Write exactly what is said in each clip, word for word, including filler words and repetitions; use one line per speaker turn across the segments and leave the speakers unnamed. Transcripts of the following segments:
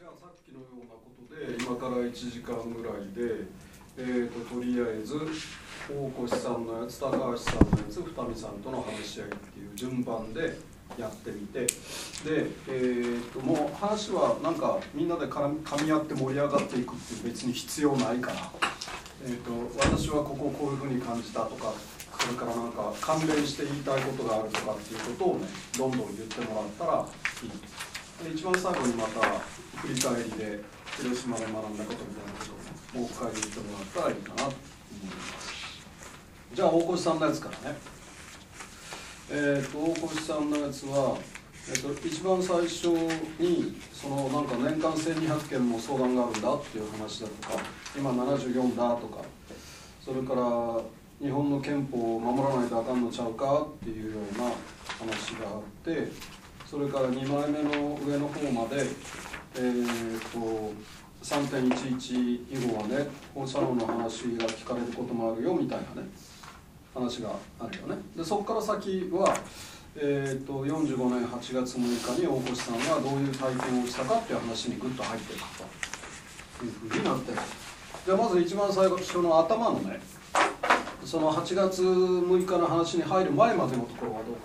ゃあさっきのようなことで今からいちじかんぐらいで、えー、ととりあえず大越さんのやつ、高橋さんのやつ、二見さんとの話し合いっていう順番でやってみて、で、えー、ともう話はなんかみんなでかみ合って盛り上がっていくっていう別に必要ないから、えー、と私はここをこういうふうに感じたとか、それからなんか関連して言いたいことがあるとかっていうことをねどんどん言ってもらったらいい。で一番最後にまた振り返りで広島で学んだことみたいなことを、ね、もう一回言ってもらったらいいかなと思います。じゃあ大越さんのやつからね、えー、と大越さんのやつは、えー、と一番最初にそのなんか年間せんにひゃくけんも相談があるんだっていう話だとか、今ななじゅうよんだとか、それから日本の憲法を守らないとあかんのちゃうかっていうような話があって、それからにまいめの上の方まで、えー、と さんてんいちいち 以後はね放射能の話が聞かれることもあるよみたいなね話があるよね。でそこから先は、えー、とよんじゅうごねんはちがつむいかに大越さんがどういう体験をしたかっていう話にグッと入っていくというふうになってる。じゃあまず一番最初の頭のね、そのはちがつむいかの話に入る前までのところはどうか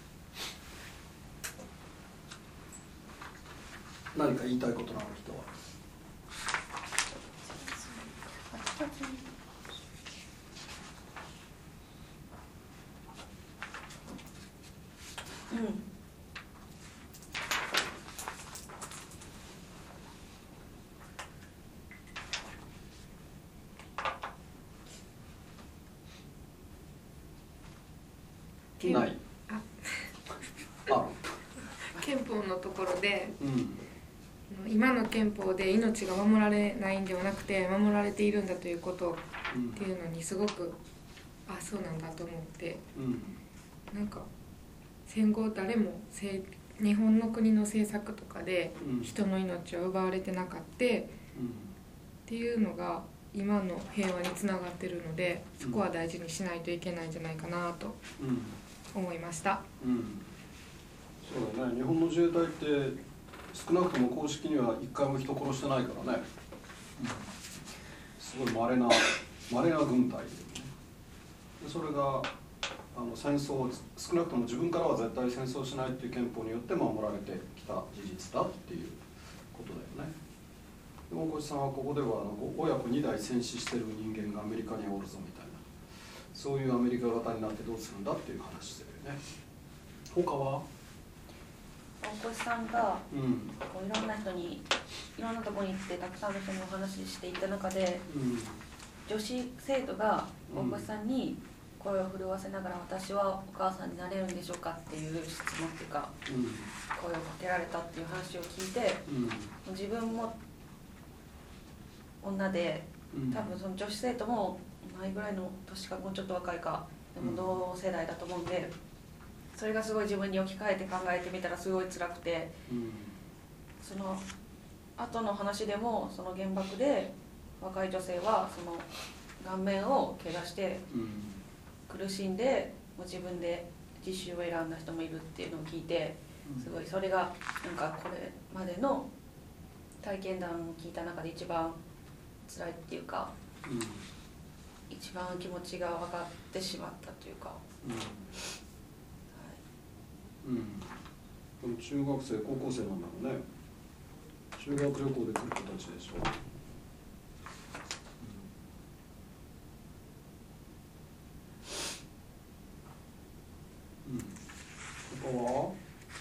な。何か言いたいことのある人は。
うん。
ない
あ
あ
憲法のところで、
うん、
今の憲法で命が守られないんではなくて守られているんだということっていうのにすごく、あ、そうなんだと思って、
うん、
なんか戦後誰も日本の国の政策とかで人の命を奪われてなかった、うん、っていうのが今の平和につながってるので、そこは大事にしないといけないんじゃないかなと思いました。
うんうん、そうだね。日本の自衛隊って少なくとも公式には一回も人殺してないからね、うん、すごい稀な稀な軍隊で、ね、でそれがあの戦争、少なくとも自分からは絶対戦争しないっていう憲法によって守られてきた事実だっていうことだよね。大越さんはここではあの親子にだい戦死してる人間がアメリカにおるぞみたいな、そういうアメリカ型になってどうするんだっていう話してるよね。他は
大越さんが、
うん、
こういろんな人にいろんなところに行ってたくさんの人にお話ししていた中で、うん、女子生徒が大越さんに声を震わせながら、私はお母さんになれるんでしょうかっていう質問っていうか、うん、声をかけられたっていう話を聞いて、うん、自分も女で、多分その女子生徒も同いぐらいの年かもうちょっと若いかでも同世代だと思うんで、それがすごい自分に置き換えて考えてみたらすごい辛くて、うん、その後の話でもその原爆で若い女性はその顔面を怪我して苦しんでもう自分で自首を選んだ人もいるっていうのを聞いて、すごいそれがなんかこれまでの体験談を聞いた中で一番辛いっていうか、うん、一番気持ちが分かってしまったというか、
うんはいうん、中学生高校生なんだろうね。修学旅行で来る子たちでしょ。うん、他は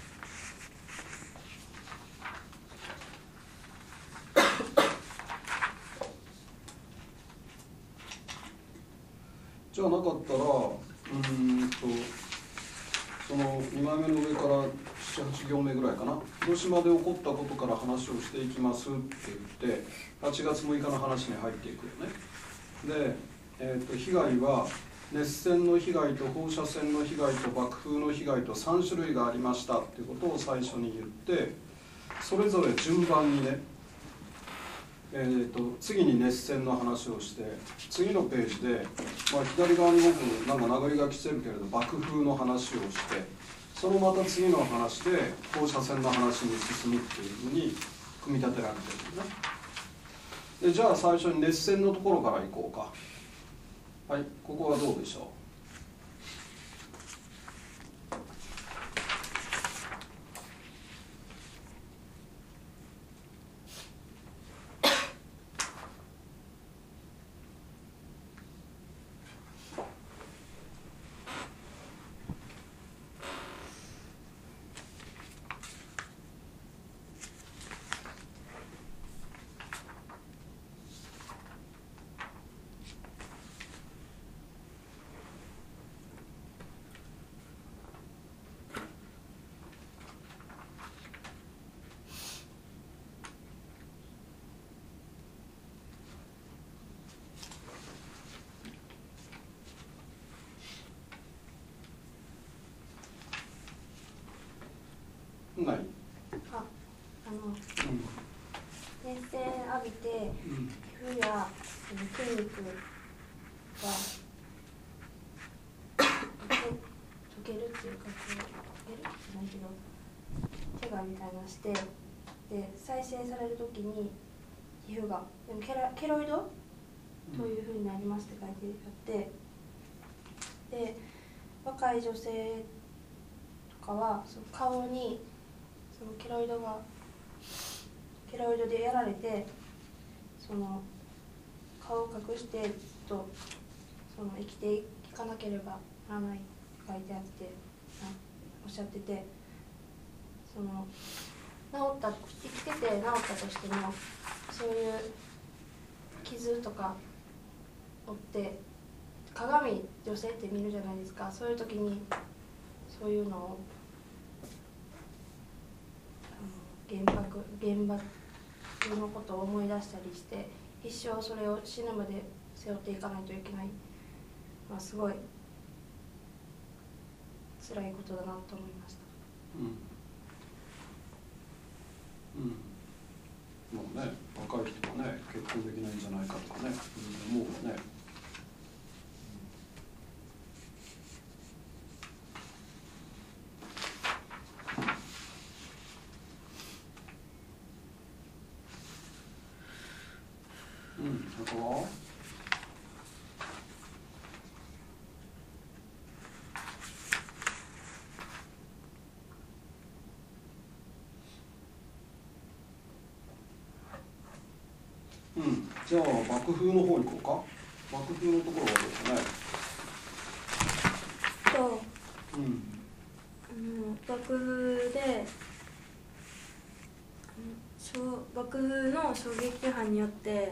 じゃあなかったら、うーんとそのにまいめの上からなな、はち行目ぐらいかな、広島で起こったことから話をしていきますって言ってはちがつむいかの話に入っていくよね。で、えーと被害は熱線の被害と放射線の被害と爆風の被害とさんしゅるいがありましたっていうことを最初に言って、それぞれ順番にね、えー、と次に熱線の話をして、次のページで、まあ、左側に僕なんか殴り書きしてるけれど爆風の話をして、そのまた次の話で放射線の話に進むっていうふうに組み立てられてるね。でじゃあ最初に熱線のところからいこうか。はい、ここはどうでしょう。ない。
あ、あの、
うん、
熱線浴びて、
うん、
皮膚やその筋肉が溶けるっていうか、こう溶けるじゃないけど、怪我みたいなのして、で再生されるときに皮膚がでもケラケロイドというふうになりますって書いてあって、で若い女性とかはその顔にそのケロイドがケロイドでやられて、その顔を隠してずっとその生きていかなければならないって書いてあっておっしゃってて、その治った生きてて治ったとしてもそういう傷とか負って鏡女性って見るじゃないですか。そういう時にそういうのを原爆原爆のことを思い出したりして、一生それを死ぬまで背負っていかないといけない、まあ、すごい辛いことだなと思いました。
うん、うん、もうね、若い人がね結婚できないんじゃないかとかね、思うよね。うん、あとはうん、じゃあ爆風の方行こうか。爆風のところはどうかね。
と、
うん、
あの爆風で爆風の衝撃波によって、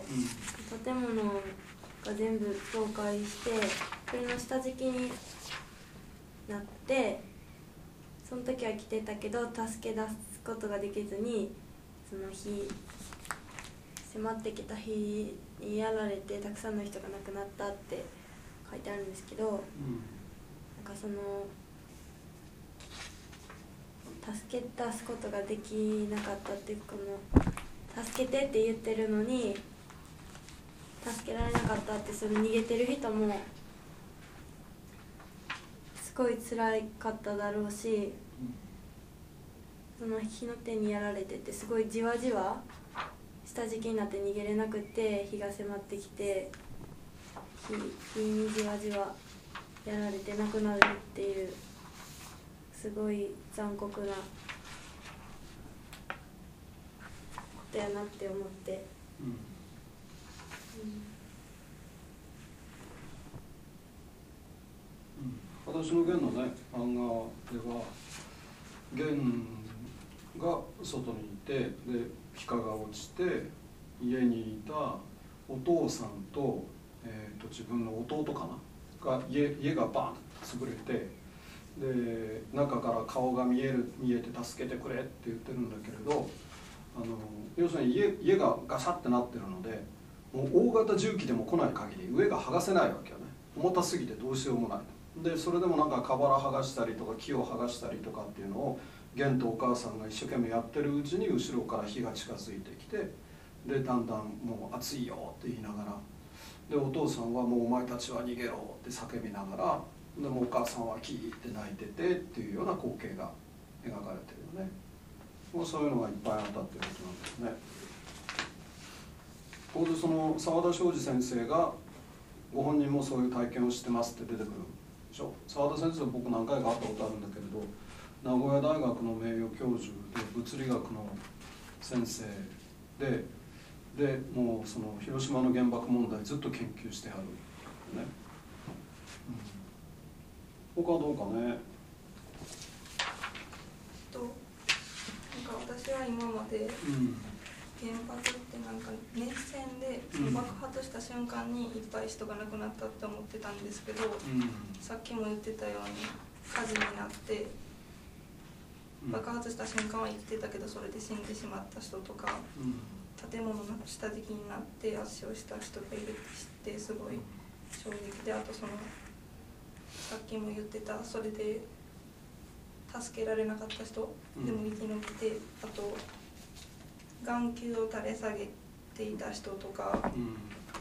うん、建物が全部倒壊してそれの下敷きになって、その時は来てたけど助け出すことができずに、その日迫ってきた日にやられてたくさんの人が亡くなったって書いてあるんですけど、うん、なんかその助け出すことができなかったっていう、この助けてって言ってるのに助けられなかったって、その逃げてる人もすごい辛かっただろうし、その火の手にやられててすごいじわじわ下敷きになって逃げれなくて、火が迫ってきて 火, 火にじわじわやられて亡くなるっていう、すごい残酷なことやなって思って、
うんうん、私の源のね漫画では、源が外にいて、でピカが落ちて家にいたお父さんと、えー、と自分の弟かなが 家, 家がバーンと潰れて、で中から顔が見える見えて助けてくれって言ってるんだけれど、あの要するに 家, 家がガシャってなってるので、もう大型重機でも来ない限り上が剥がせないわけよね。重たすぎてどうしようもない。でそれでもなんか瓦剥がしたりとか木を剥がしたりとかっていうのを源とお母さんが一生懸命やってるうちに、後ろから火が近づいてきて、でだんだんもう暑いよって言いながら、でお父さんはもうお前たちは逃げろって叫びながら、でもお母さんはキーって泣いててっていうような光景が描かれてるよね。 まあ、そういうのがいっぱいあったっていうことなんですね。ここでその澤田昌司先生がご本人もそういう体験をしてますって出てくるでしょ。澤田先生は僕何回か会ったことあるんだけれど、名古屋大学の名誉教授で物理学の先生で、でもうその広島の原爆問題ずっと研究してあるね、うん、他はどうかね。
となんか私は今まで原発ってなんか熱線で爆発した瞬間にいっぱい人が亡くなったって思ってたんですけど、うん、さっきも言ってたように火事になって爆発した瞬間は生きてたけどそれで死んでしまった人とか、うん、建物の下敷きになって圧死をした人がいるって知ってすごい衝撃で、あとそのさっきも言ってたそれで助けられなかった人でも生き延びて、うん、あと眼球を垂れ下げていた人とか、うん、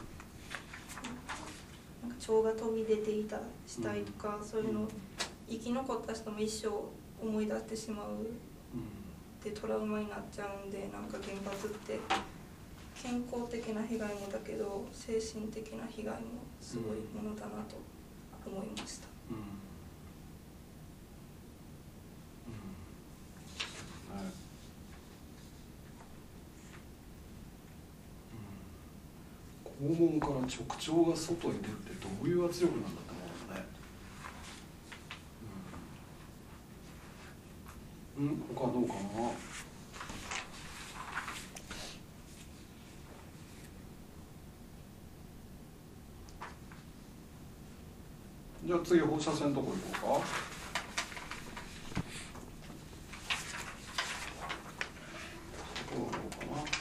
なんか腸が飛び出ていた死体とか、うん、そういうの生き残った人も一生思い出してしまうでトラウマになっちゃうんで、なんか原発って健康的な被害もだけど精神的な被害もすごいものだなと思いました。うん
うん、肛門から直腸が外に出るってどういう圧力なんだと思うのね。うん、うん、他どうかな。じゃあ次放射線のとこ行こうか。どうかな。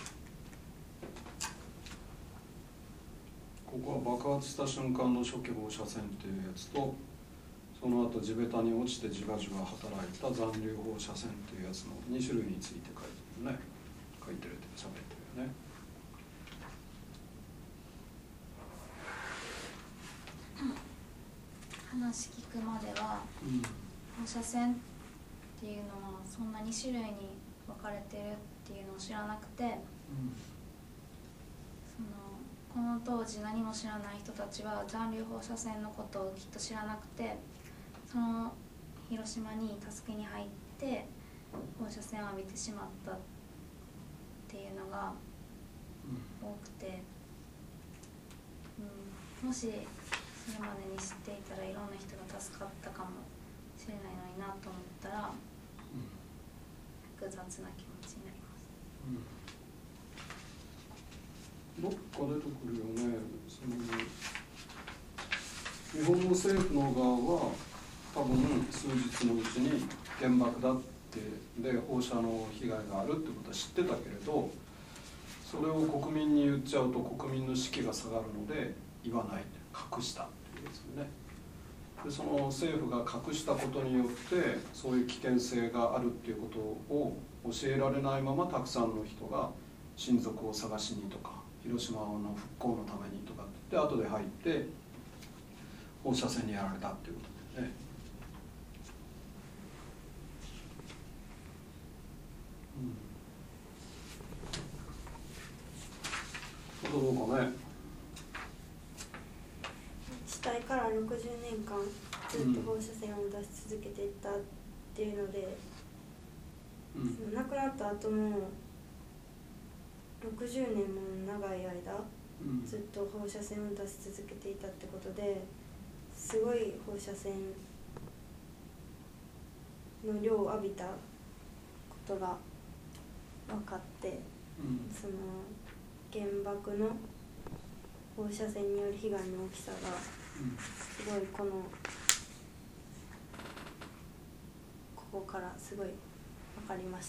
ここは爆発した瞬間の初期放射線っていうやつと、その後地べたに落ちてじわじわ働いた残留放射線っていうやつのに種類について書いてるね。書いてるって喋ってるよね。
話聞くまでは、うん、放射線っていうのはそんなに種類に分かれてるっていうのを知らなくて、うん、そのこの当時何も知らない人たちは残留放射線のことをきっと知らなくて、その広島に助けに入って放射線を浴びてしまったっていうのが多くて、うん、もしそれまでに知っていたらいろんな人が助かったかもしれないのになと思ったら、うん、複雑な気持ちになります。
うん、どっか出てくるよね。その日本の政府の側は多分数日のうちに原爆だってで放射の被害があるってことは知ってたけれど、それを国民に言っちゃうと国民の士気が下がるので言わない、隠したっていうですね。でその政府が隠したことによってそういう危険性があるっていうことを教えられないままたくさんの人が親族を探しにとか広島の復興のためにとかって後で入って放射線にやられたっていうことでね。うん、どうかね。
死体からろくじゅうねんかんずっと放射線を出し続けていったっていうので、うん、その亡くなった後もろくじゅうねんも長い間、うん、ずっと放射線を出し続けていたってことですごい放射線の量を浴びたことが分かって、うん、その原爆の放射線による被害の大きさがすごいこのここからすごい分かりました。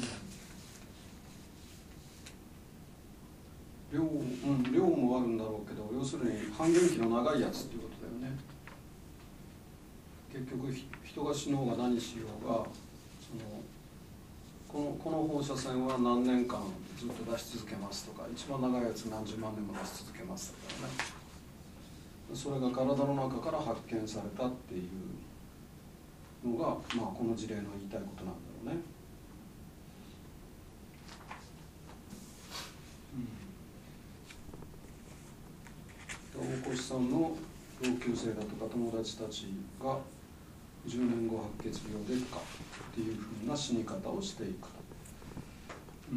うん、量、うん、量もあるんだろうけど、要するに半減期の長いやつっていうことだよね。結局人が死のうが何しようが、そのこの、この放射線は何年間ずっと出し続けますとか、一番長いやつ何十万年も出し続けますとかね。それが体の中から発見されたっていうのが、まあ、この事例の言いたいことなんだろうね。 さんの同級生だとか友達たちがじゅうねんご白血病でとかっていうふうな死に方をしていくと、うん、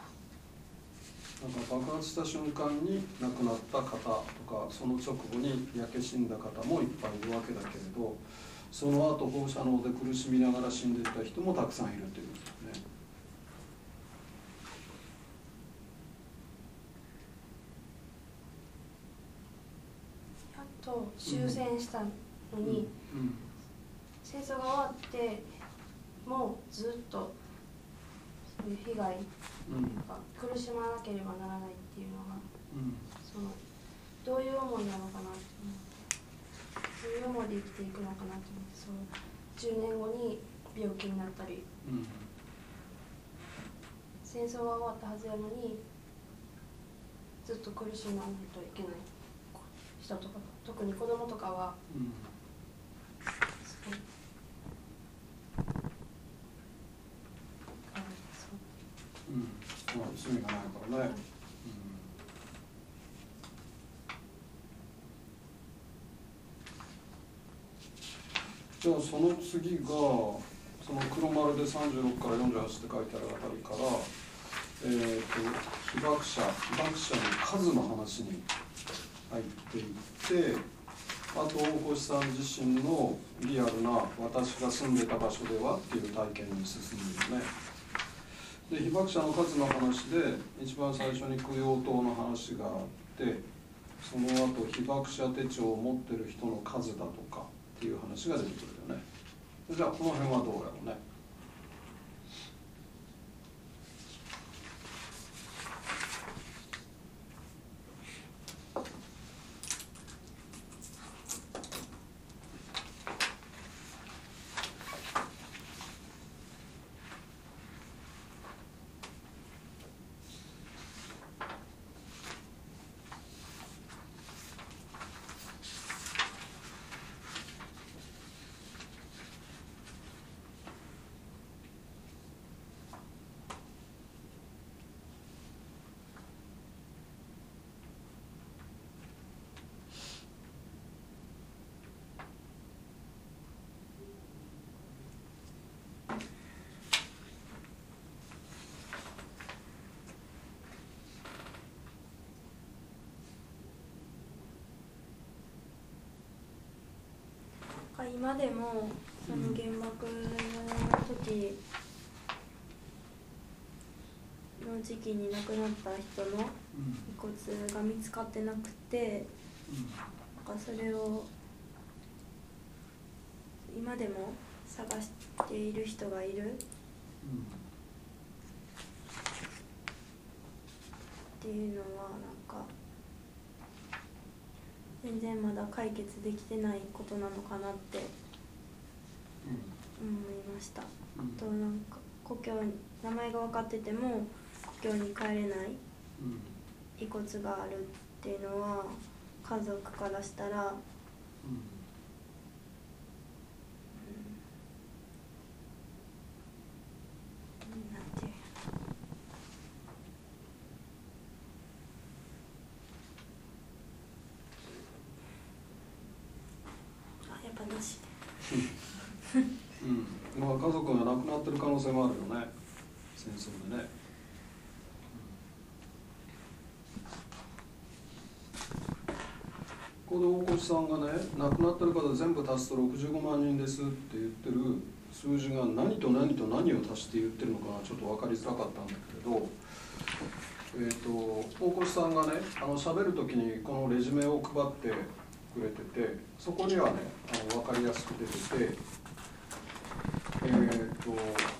なんか爆発した瞬間に亡くなった方とかその直後に焼け死んだ方もいっぱいいるわけだけれど、その後放射能で苦しみながら死んでいった人もたくさんいるということですね。
やっと終戦したのに、うんうん、戦争が終わってもうずっとそういう被害が苦しまなければならないっていうのが、うん、そのどういう思いなのかなって思って、そういう思いで生きていくのかなと思って、そうじゅうねんごに病気になったり、うん、戦争は終わったはずやのにずっと苦しまないといけない人とか、特に子供とかは、うん、すごい
うん、趣味がないからね、うん、じゃあその次がその黒丸でさんじゅうろくからよんじゅうはちって書いてあるあたりから、えー、と被爆者被爆者の数の話に入っていって、あと大越さん自身のリアルな私が住んでた場所ではっていう体験に進むよね。で被爆者の数の話で一番最初に供養塔の話があって、その後被爆者手帳を持ってる人の数だとかっていう話が出てくるよね。じゃあこの辺はどうやろうね。
今でもその原爆の時の時期に亡くなった人の遺骨が見つかってなくて、なんかそれを今でも探している人がいるっていうのはなんか全然まだ解決できてないことなのかなって思いました。うん、あとなんか故郷に名前が分かってても故郷に帰れない遺骨があるっていうのは家族からしたら、うん、なんていう話でうん、まあ家族が亡くなってる可能性もあるよね、戦争でね。ここで大越さんがね、亡くなってる方全部足すとろくじゅうごまんにんですって言ってる数字が何と何と何を足して言ってるのかな、ちょっと分かりづらかったんだけれど、えーと、大越さんがね、あの喋る時にこのレジュメを配ってくれてて、そこにはね、あの分かりやすく出てて、えーと、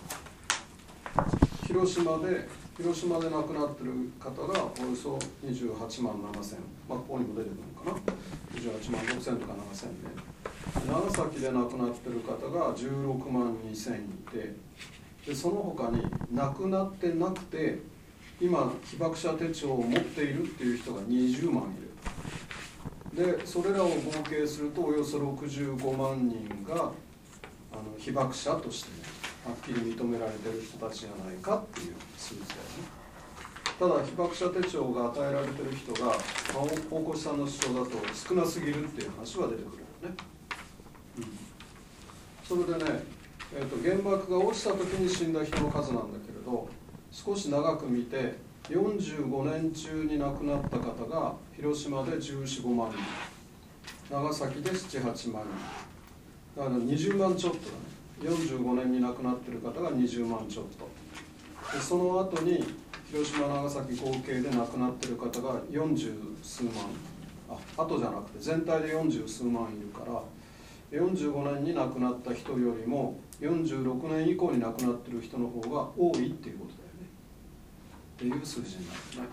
広島で広島で亡くなってる方がおよそにじゅうはちまんななせん、まあ、ここにも出てくるのかな、にじゅうはちまんろくせんとかななせんで、長崎で亡くなってる方がじゅうろくまんにせんいて、でその他に亡くなってなくて今被爆者手帳を持っているっていう人がにじゅうまんいる。でそれらを合計するとおよそろくじゅうごまんにんがあの被爆者として、ね、はっきり認められてる人たちじゃないかっていう数字だよね。
ただ被爆者手帳が与えられてる人が、まあ、大越さんの主張だと少なすぎるっていう話は出てくるよね、うん、それでね、えーと、原爆が落ちた時に死んだ人の数なんだけれど、少し長く見てよんじゅうごねん中に亡くなった方が広島でじゅうよん、ごまんにん、長崎でなな、はちまんにん、だからにじゅうまんちょっとだね。よんじゅうごねんに亡くなってる方がにじゅうまんちょっとで、その後に広島、長崎合計で亡くなってる方がよんじゅうすうまん、あ、後じゃなくて全体でよんじゅうすうまんいるから、よんじゅうごねんに亡くなった人よりもよんじゅうろくねん以降に亡くなってる人の方が多いっていうことだよねっていう数字になるね。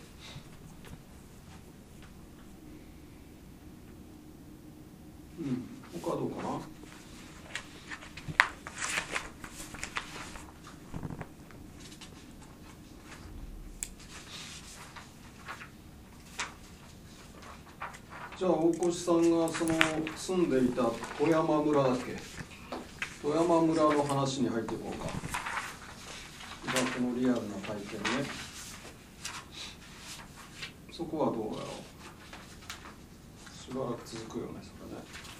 うん、他はどうかな。じゃあ大越さんがその住んでいた富山村だっけ、富山村の話に入っていこうか。じゃあこのリアルな体験ね、そこはどうやろう。しばらく続くよねそれね。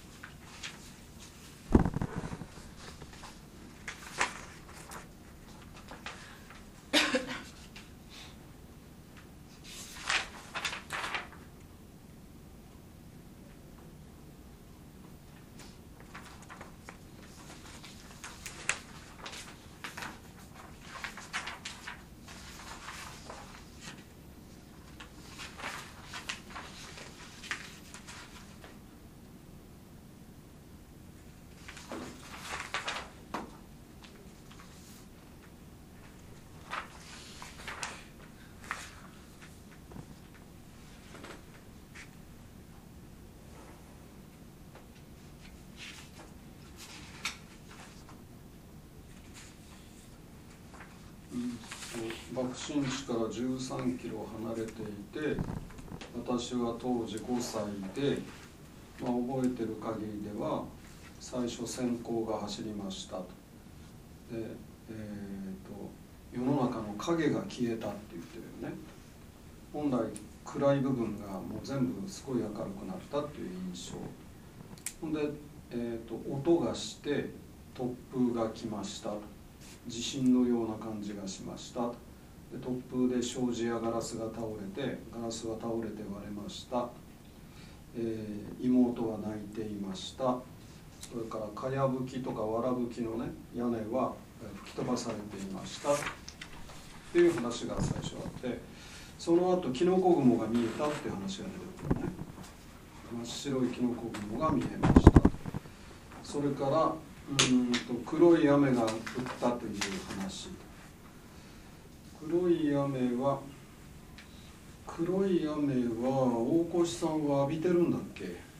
爆心地からじゅうさんキロ離れていて、私は当時ごさいで、まあ、覚えてる限りでは最初閃光が走りましたと。で、えーと、世の中の影が消えたって言ってるよね。本来暗い部分がもう全部すごい明るくなったっていう印象。ほんで、えーと、音がして突風が来ました。地震のような感じがしました。で突風で障子やガラスが倒れて、ガラスが倒れて割れました。えー、妹は泣いていました。それからかやぶきとかわらぶきのね屋根は吹き飛ばされていましたっていう話が最初あって、その後キノコ雲が見えたっていう話が出てくるね。真っ白いキノコ雲が見えました。それからうんと黒い雨が降ったという話。黒い雨は黒い雨は大越さんは浴びてるんだっけ。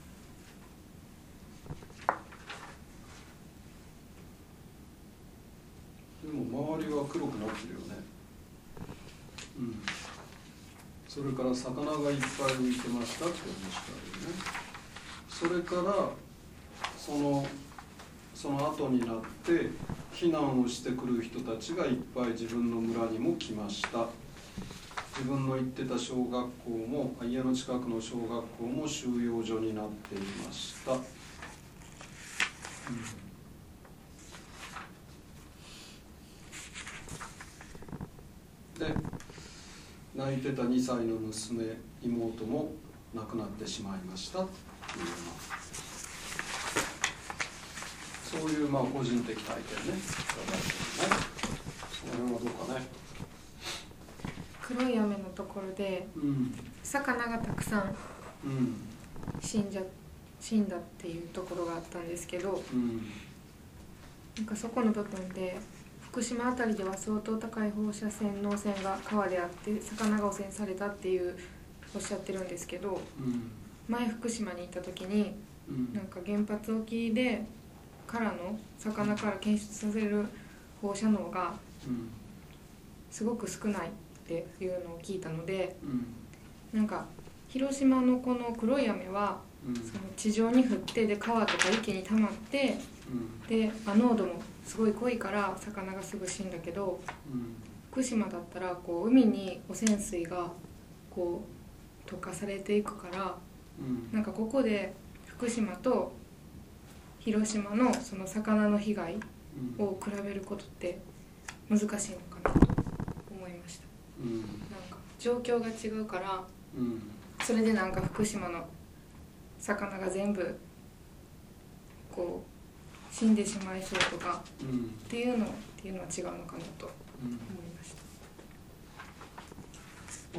でも周りは黒くなってるよね。うん。それから魚がいっぱい浮いてましたって話があるよね。それからそのその後になって避難をしてくる人たちがいっぱい自分の村にも来ました。自分の行ってた小学校も家の近くの小学校も収容所になっていました。うんで泣いてたにさいの娘妹も亡くなってしまいましたっていうような、そういうまあ個人的体験ね。その辺はどうかね。
黒い雨のところで、うん、魚がたくさん死んじゃ死んだっていうところがあったんですけど、うん、なんかそこの部分で福島あたりでは相当高い放射線の汚染が川であって魚が汚染されたっていうおっしゃってるんですけど、うん、前福島に行った時に、うん、なんか原発沖でからの魚から検出させる放射能がすごく少ないっていうのを聞いたので、うん、なんか広島のこの黒い雨は、うん、その地上に降ってで川とか池に溜まって、うん、で、まあ、濃度もすごい濃いから魚がすぐ死んだけど、うん、 福島だったらこう海に汚染水がこう溶かされていくから、うん、なんかここで福島と広島のその魚の被害を比べることって難しいのかなと思いました、うん、なんか状況が違うから、うん、それでなんか福島の魚が全部こう死んでしまいそうとか、うん、っていうのっていうのは違うのかなと思いました、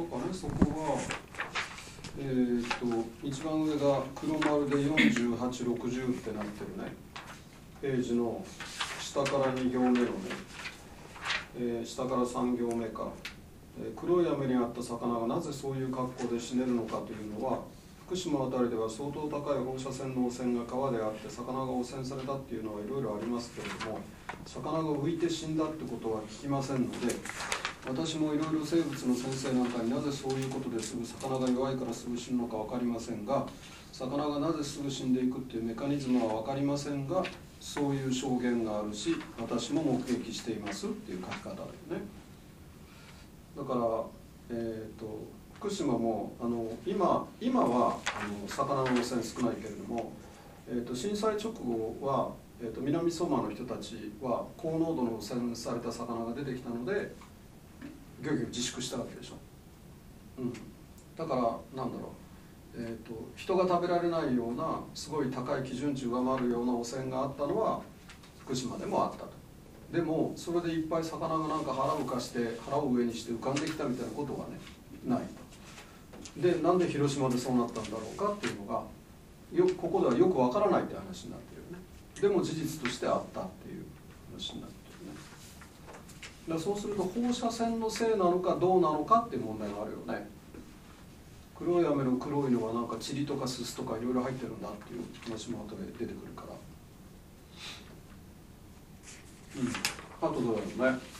うん、なんかね、そこはえー、と一番上が黒丸でよんじゅうはち、ろくじゅうってなってるねページの下からに行目のね、えー、下からさん行目か、えー、黒い雨にあった魚がなぜそういう格好で死ねるのかというのは、福島あたりでは相当高い放射線の汚染が川であって魚が汚染されたっていうのはいろいろありますけれども、魚が浮いて死んだってことは聞きませんので、私もいろいろ生物の先生なんかになぜそういうことですぐ魚が弱いからすぐ死ぬのか分かりませんが、魚がなぜすぐ死んでいくっていうメカニズムは分かりませんが、そういう証言があるし私も目撃していますっていう書き方だよね。だから、えー、と福島もあの 今, 今はあの魚の汚染少ないけれども、えー、と震災直後は、えー、と南相馬の人たちは高濃度の汚染された魚が出てきたので漁業自粛したわけでしょ、うん、だからなんだろう、えー、と人が食べられないようなすごい高い基準値上回るような汚染があったのは福島でもあったと。でもそれでいっぱい魚がなんか腹浮かして腹を上にして浮かんできたみたいなことはねないと。でなんで広島でそうなったんだろうかっていうのがよここではよくわからないって話になってるよね。でも事実としてあったっていう話になってるね。だからそうすると放射線のせいなのかどうなのかっていう問題があるよね。黒い雨の黒いのはなんか塵とかすすとかいろいろ入ってるんだっていう話も後で出てくるから、うん、あとどうだろうね。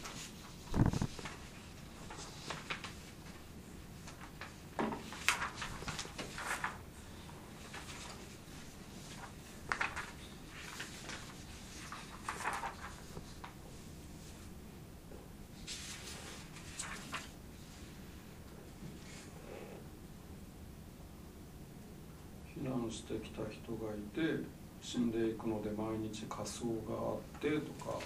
避難してきた人がいて死んでいくので毎日火葬があってとか、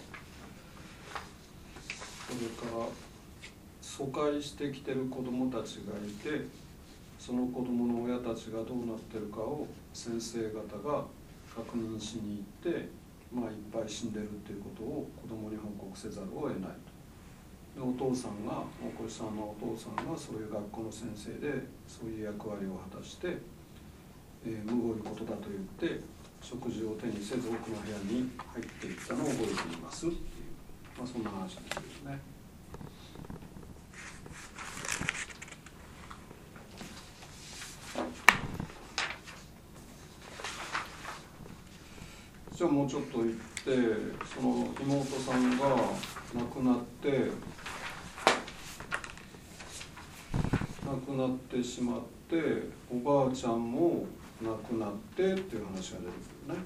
それから疎開してきてる子どもたちがいてその子どもの親たちがどうなってるかを先生方が確認しに行って、まあ、いっぱい死んでるっていうことを子どもに報告せざるを得ないと。でお父さんが大越さんのお父さんがそういう学校の先生でそういう役割を果たしてえー、むごいことだと言って食事を手にせず奥の部屋に入っていったのを覚えていますっていう、まあ、そんな話ですよね。じゃあもうちょっと行ってその妹さんが亡くなって亡くなってしまっておばあちゃんも亡くなってっていう話が出てくるね。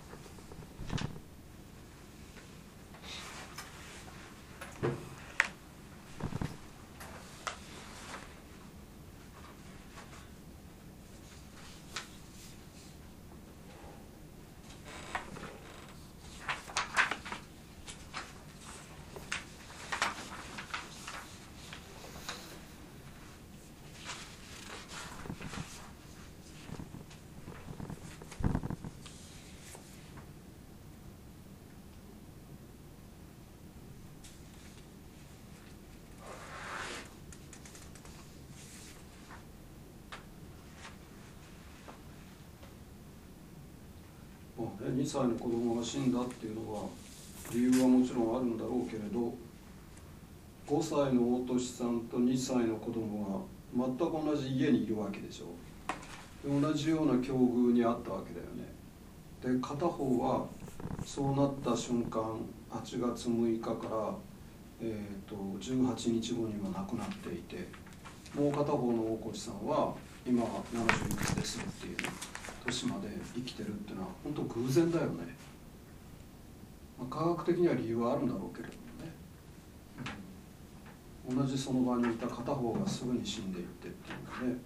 にさいの子供が死んだっていうのは理由はもちろんあるんだろうけれど、ごさいの大俊さんとにさいの子供が全く同じ家にいるわけでしょ。同じような境遇にあったわけだよね。で片方はそうなった瞬間はちがつむいかから、えー、とじゅうはちにちごには亡くなっていて、もう片方の大越さんは今はななじゅういくつですっていう、ね、年まで生きてるっていうのは本当偶然だよね。まあ、科学的には理由はあるんだろうけれどもね、 同じその場にいた片方がすぐに死んでいってっていうのね、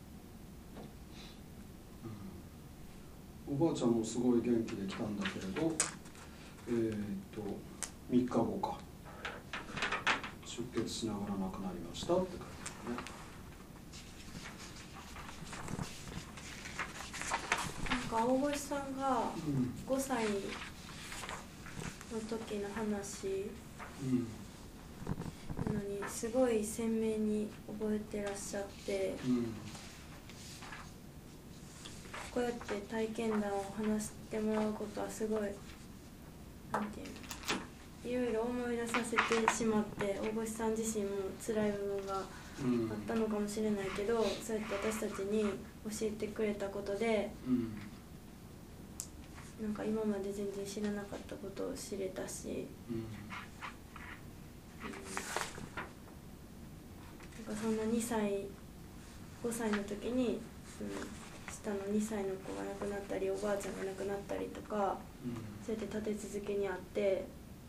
うん、おばあちゃんもすごい元気で来たんだけれど、えー、っとみっかごか出血しながら亡くなりましたって書いてあるね。
なんか大越さんがごさいの時の話なのにすごい鮮明に覚えてらっしゃって、うん、こうやって体験談を話してもらうことはすごいなんていうの、いろいろ思い出させてしまって、大越さん自身も辛い部分があったのかもしれないけど、うん、そうやって私たちに教えてくれたことで、うん、なんか今まで全然知らなかったことを知れたし、うんうん、なんかそんなにさいごさいの時に、うん、下のにさいの子が亡くなったりおばあちゃんが亡くなったりとか、うん、そうやって立て続けにあって、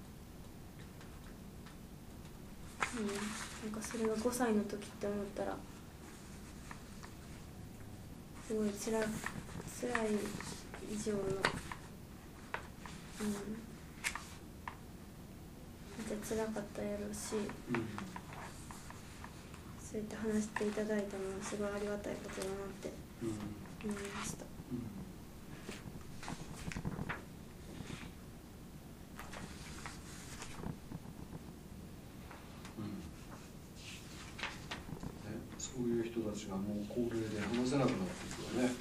うん、なんかそれがごさいの時って思ったらすごいつら、つらい以上の、うん、めっちゃ辛かったやろうし、うん、そうやって話していただいたのはすごいありがたいことだなって思いました。うんうん
そういう人たちがもう高齢で話せなくなっていくよね。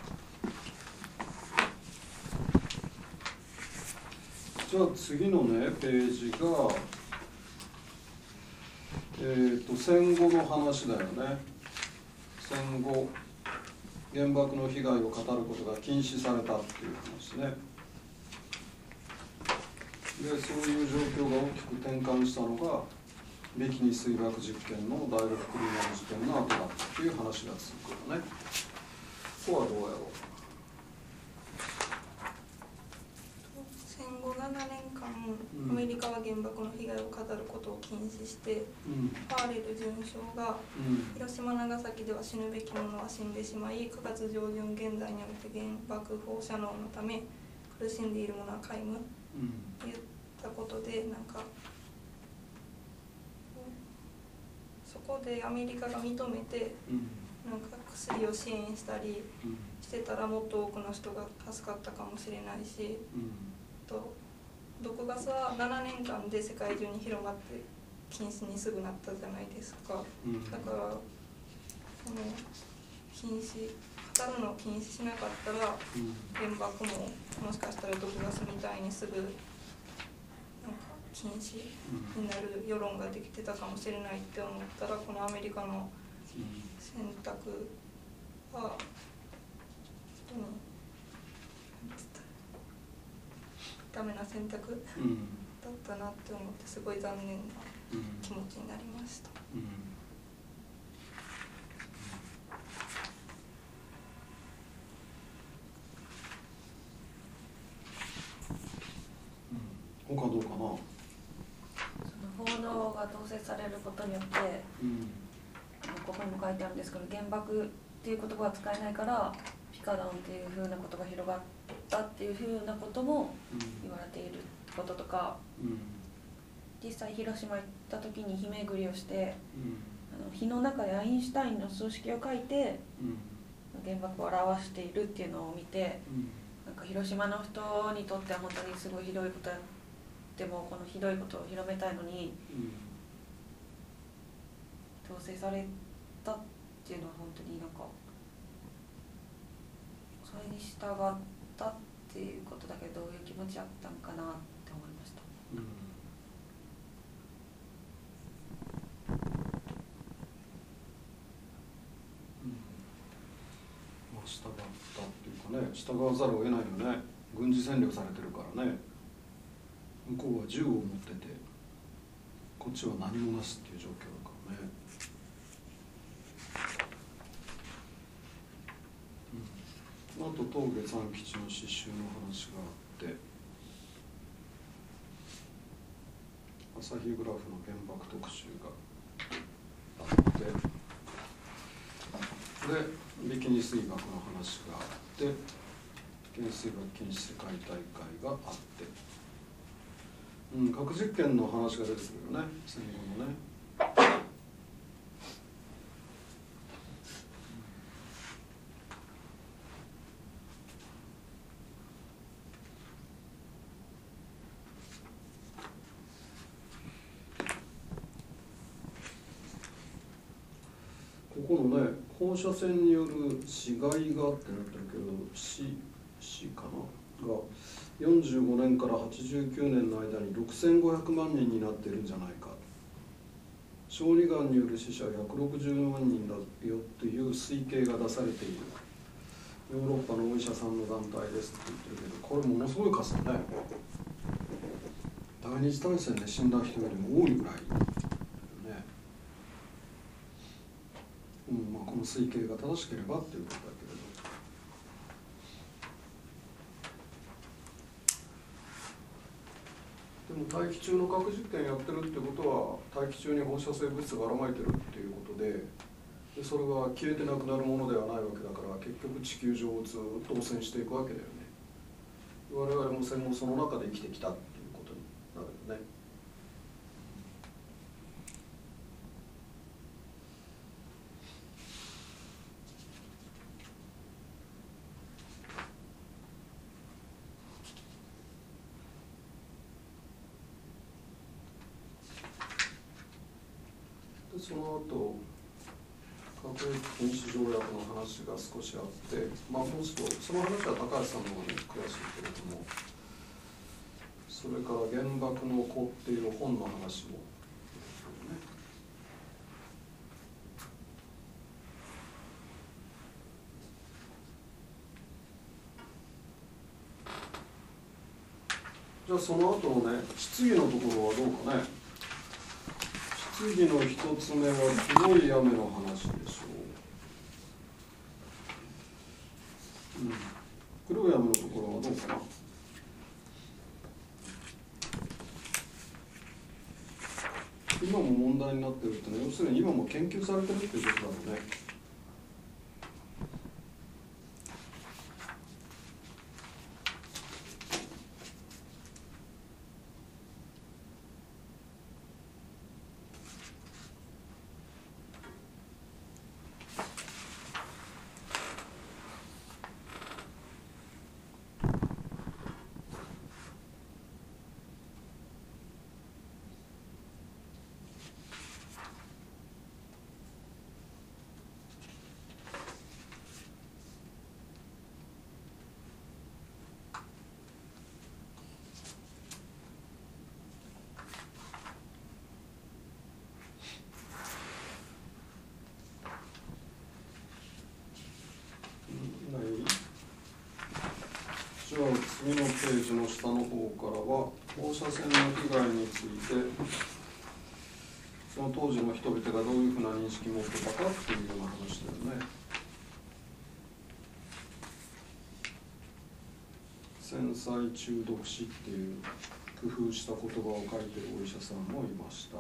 じゃあ次のねページが、えーと戦後の話だよね。戦後原爆の被害を語ることが禁止されたっていう話ね。でそういう状況が大きく転換したのがビキニ水爆実験のダイレクトクリーナー事件の後だったっていう話が続くよね。ここはどうやろう。
戦後ななねんかん、うん、アメリカは原爆の被害を語ることを禁止して、うん、ファーレル准将が、うん、広島長崎では死ぬべき者は死んでしまいくがつじょうじゅん現在において原爆放射能のため苦しんでいる者は皆無、うん、言ったことでなんかそこでアメリカが認めて、うん、なんか薬を支援したりしてたらもっと多くの人が助かったかもしれないし、うん、と毒ガスはななねんかんで世界中に広まって禁止にすぐなったじゃないですか、うん、だからその禁止語るのを禁止しなかったら、うん、原爆ももしかしたら毒ガスみたいにすぐ禁止になる世論ができてたかもしれないって思ったら、このアメリカの選択は本当にダメな選択だったなって思ってすごい残念な気持ちになりました。うんうん
うん、他どうかな。
報道が統制されることによって、うん、ここにも書いてあるんですけど原爆っていう言葉は使えないからピカダンっていうふうなことが広がったっていうふうなことも言われていることとか、うん、実際広島行った時に日めぐりをして、うん、あの火の中でアインシュタインの数式を書いて、うん、原爆を表しているっていうのを見て、うん、なんか広島の人にとっては本当にすごいひどいことやでもこのひどいことを広めたいのに、うん、統制されたっていうのは本当になんかそれに従ったっていうことだけどどういう気持ちだったんかなって思いました。うん
うん、まあ従ったっていうかね、従わざるを得ないよね。軍事占領されてるからね。向こうは銃を持っててこっちは何もなしっていう状況だからね、うん、あと東下三吉の刺繍の話があって、朝日グラフの原爆特集がでビキニ水爆の話があって原水爆禁止世界大会があって、うん、核実験の話が出てくるよね、戦後のね。ここのね、放射線による死骸がってなってるけど、死、死かながよんじゅうごねんからはちじゅうきゅうねんの間にろくせんごひゃくまんにんになっているんじゃないか。小児がんによる死者ひゃくろくじゅうまんにんだよという推計が出されている。ヨーロッパのお医者さんの団体ですって言ってるけど、これものすごい数だね。第二次大戦で死んだ人よりも多いぐらい。うんまあ、この推計が正しければっていうことだけれど、でも大気中の核実験やってるってことは大気中に放射性物質がばらまいてるっていうことで、でそれが消えてなくなるものではないわけだから、結局地球上をずっと汚染していくわけだよね。我々も戦後その中で生きてきたっていうことになるよね。その後核兵器禁止条約の話が少しあって、まあ、もう少しその話は高橋さんの方に詳しいけれども、それから「原爆の子」っていう本の話も、ね、じゃあその後のね質疑のところはどうかね。質疑の一つ目は黒い雨の話でしょう、うん、黒い雨のところはどうかな。今も問題になってるってのは要するに今も研究されてるっていうことだろうね。じゃあ次のページの下の方からは放射線の被害についてその当時の人々がどういうふうな認識を持ってたかっていうような話だよね。繊細中毒死っていう工夫した言葉を書いてるお医者さんもいました。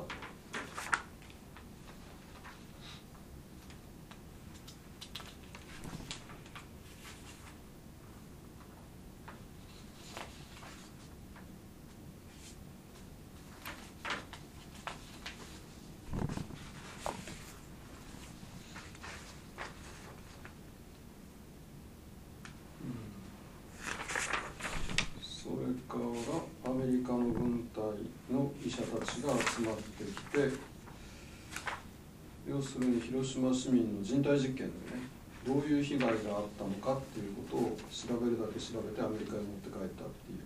アメリカの軍隊の医者たちが集まってきて、要するに広島市民の人体実験でね、どういう被害があったのかっていうことを調べるだけ調べてアメリカに持って帰ったっていう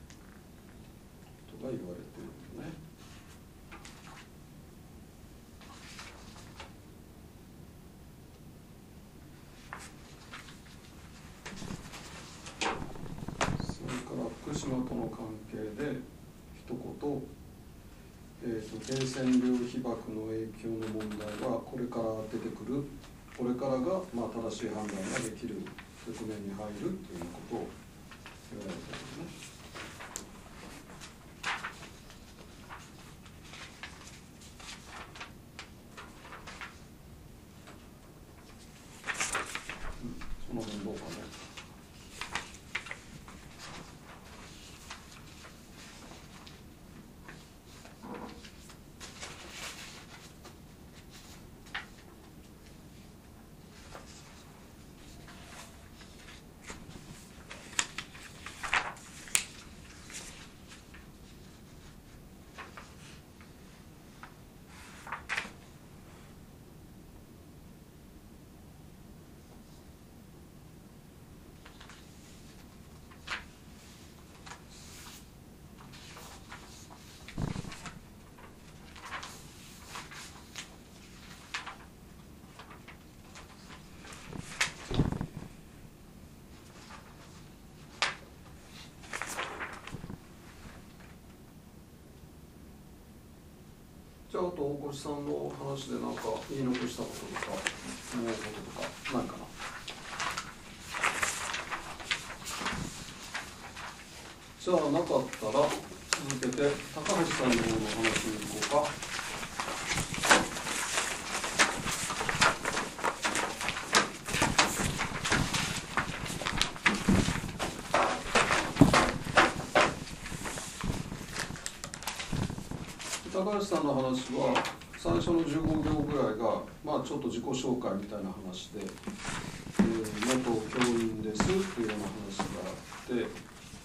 ことが言われているよね。福島との関係で一言、えーと、伝染病被爆の影響の問題はこれから出てくる、これからが、まあ、正しい判断ができる局面に入るということを言われているね。 あと大越さんの話で何か言い残したこととか思うこととかないかな。じゃあなかったら続けて高橋さんの方の話に行こうか。高橋さんの話は最初のじゅうごびょうぐらいが、まあ、ちょっと自己紹介みたいな話で、えー、元教員ですっていうような話があって、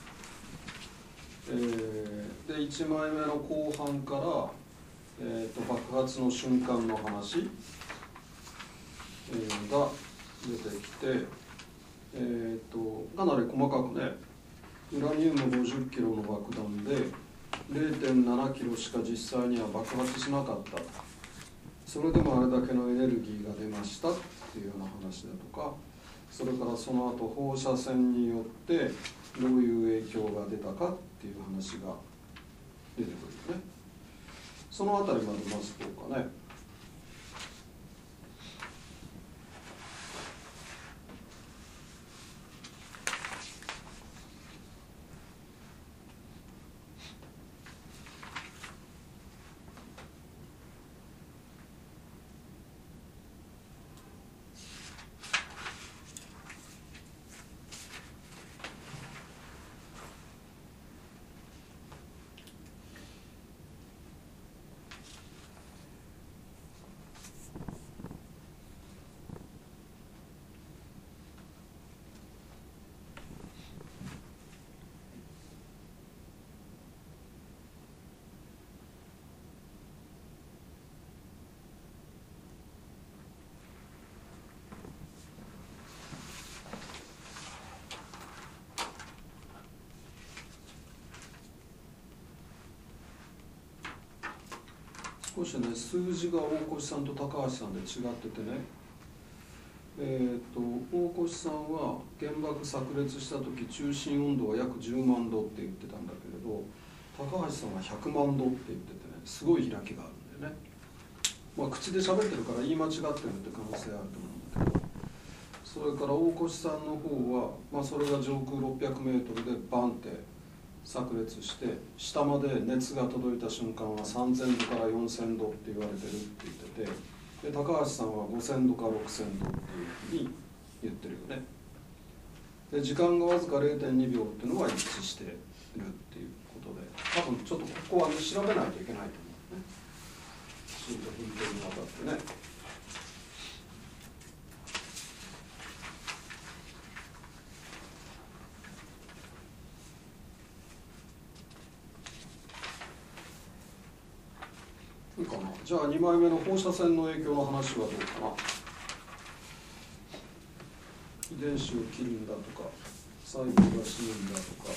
えー、でいちまいめの後半から、えー、と爆発の瞬間の話、えー、が出てきて、えー、とかなり細かくね、ウラニウムごじゅっキロの爆弾で れいてんななキロしか実際には爆発しなかった、それでもあれだけのエネルギーが出ましたっていうような話だとか、それからその後放射線によってどういう影響が出たかっていう話が出てくるよね。そのあたりまでまずどうかね。少しね、数字が大越さんと高橋さんで違っててね、えー、と大越さんは原爆炸裂した時中心温度は約じゅうまんどって言ってたんだけれど、高橋さんはひゃくまんどって言っててね、すごい開きがあるんだよね。まあ、口で喋ってるから言い間違ってるって可能性あると思うんだけど、それから大越さんの方は、まあ、それが上空ろっぴゃくメートルでバンって炸裂して、下まで熱が届いた瞬間はさんぜんどからよんせんどって言われてるって言ってて、で高橋さんはごせんどかろくせんどっていうふうに言ってるよね。で時間がわずか れいてんにびょうっていうのは一致してるっていうことで、多分ちょっとここは、ね、調べないといけないと思うね、きちんと文献にわたってね。いいかな。じゃあにまいめの放射線の影響の話はどうかな。遺伝子を切るんだとか、細胞が死ぬんだとか。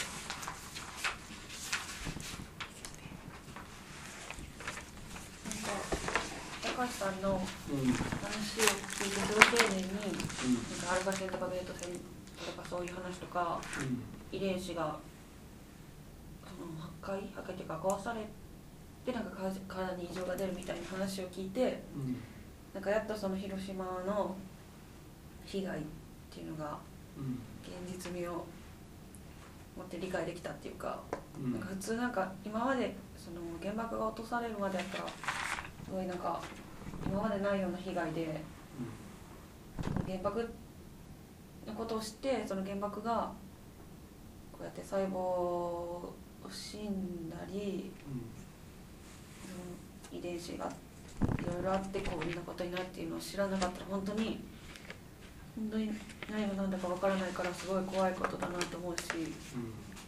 なんか高橋さんの話を聞いてすごい丁寧に、うん、なんかアルファ線とかベータ線とかそういう話とか、うん、遺伝子がその破壊破壊っていうか壊されてでなんか体に異常が出るみたいな話を聞いて、うん、なんかやっとその広島の被害っていうのが現実味を持って理解できたっていうか、うん、なんか普通なんか今までその原爆が落とされるまでやったらすごいなんか今までないような被害で、うん、原爆のことを知ってその原爆がこうやって細胞を死んだり、うん遺伝子がいろいろあってこういうことになるっていうのを知らなかったら本当に本当に何が何だかわからないからすごい怖いことだなと思うし、うん、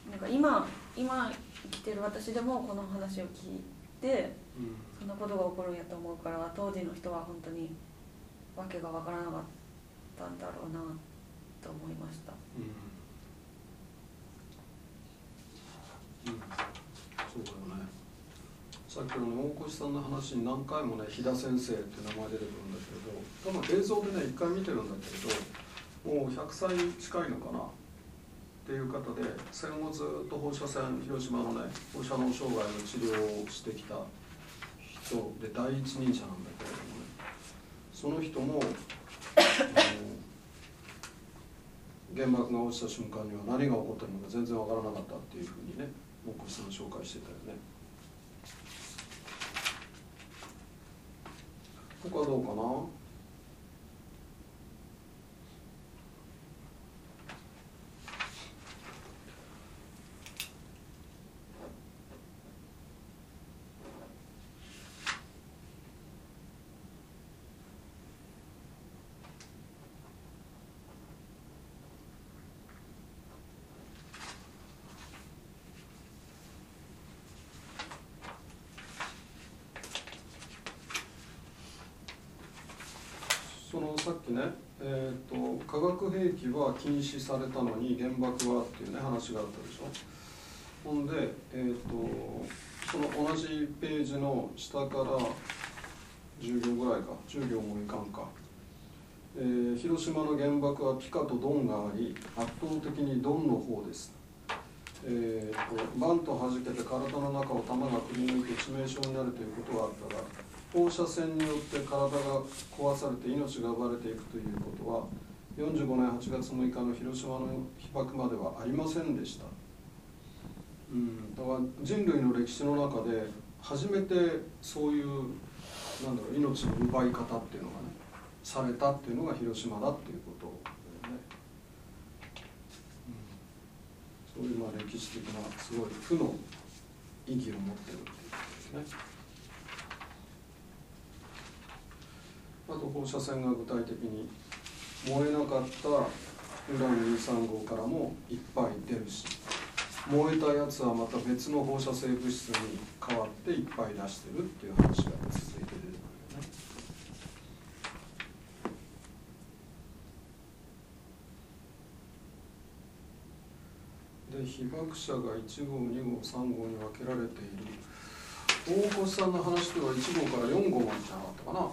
なんか今今生きてる私でもこの話を聞いて、うん、そんなことが起こるんやと思うから、当時の人は本当に訳がわからなかったんだろうなと思いました。うん
うん、そうだよね。さっきの大越さんの話に何回もね、飛田先生っていう名前出てくるんだけど、多分映像でね一回見てるんだけれど、もうひゃくさい近いのかなっていう方で、戦後ずっと放射線、広島のね放射能障害の治療をしてきた人人で第一人者なんだけれどもね、その人も原爆が落ちた瞬間には何が起こってるのか全然わからなかったっていうふうにね、大越さん紹介してたよね。他はどうかな。そのさっきね、えーと、化学兵器は禁止されたのに原爆はっていうね話があったでしょ。ほんで、えーと、その同じページの下からじゅう行ぐらいか、じゅう行もいかんか、えー、広島の原爆はピカとドンがあり圧倒的にドンの方です。えーと、バンと弾けて体の中を弾がくり抜いて致命傷になるということがあったが、放射線によって体が壊されて命が奪われていくということはよんじゅうごねんはちがつむいかの広島の被爆まではありませんでした。うん、だから人類の歴史の中で初めてそういうなんだろう命の奪い方っていうのがねされたっていうのが広島だっていうことだよね。うん、そういうまあ歴史的なすごい負の意義を持ってるっていうことですね。あと放射線が具体的に燃えなかったウランにさんごうからもいっぱい出るし、燃えたやつはまた別の放射性物質に変わっていっぱい出してるっていう話が続いて出てくるよね。で被爆者がいち号に号さん号に分けられている。大越さんの話ではいち号からよん号までじゃなかったかな。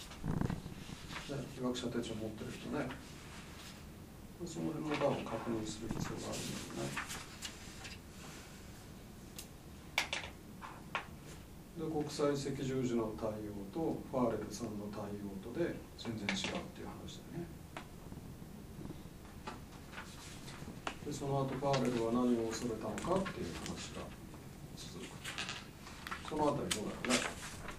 被爆者手帳持ってる人ね、その辺も多分確認する必要があるんだよね。で国際赤十字の対応とファーレルさんの対応とで全然違うっていう話だよね。でその後ファーレルは何を恐れたのかっていう話が続く。そのあたりどうだろうね。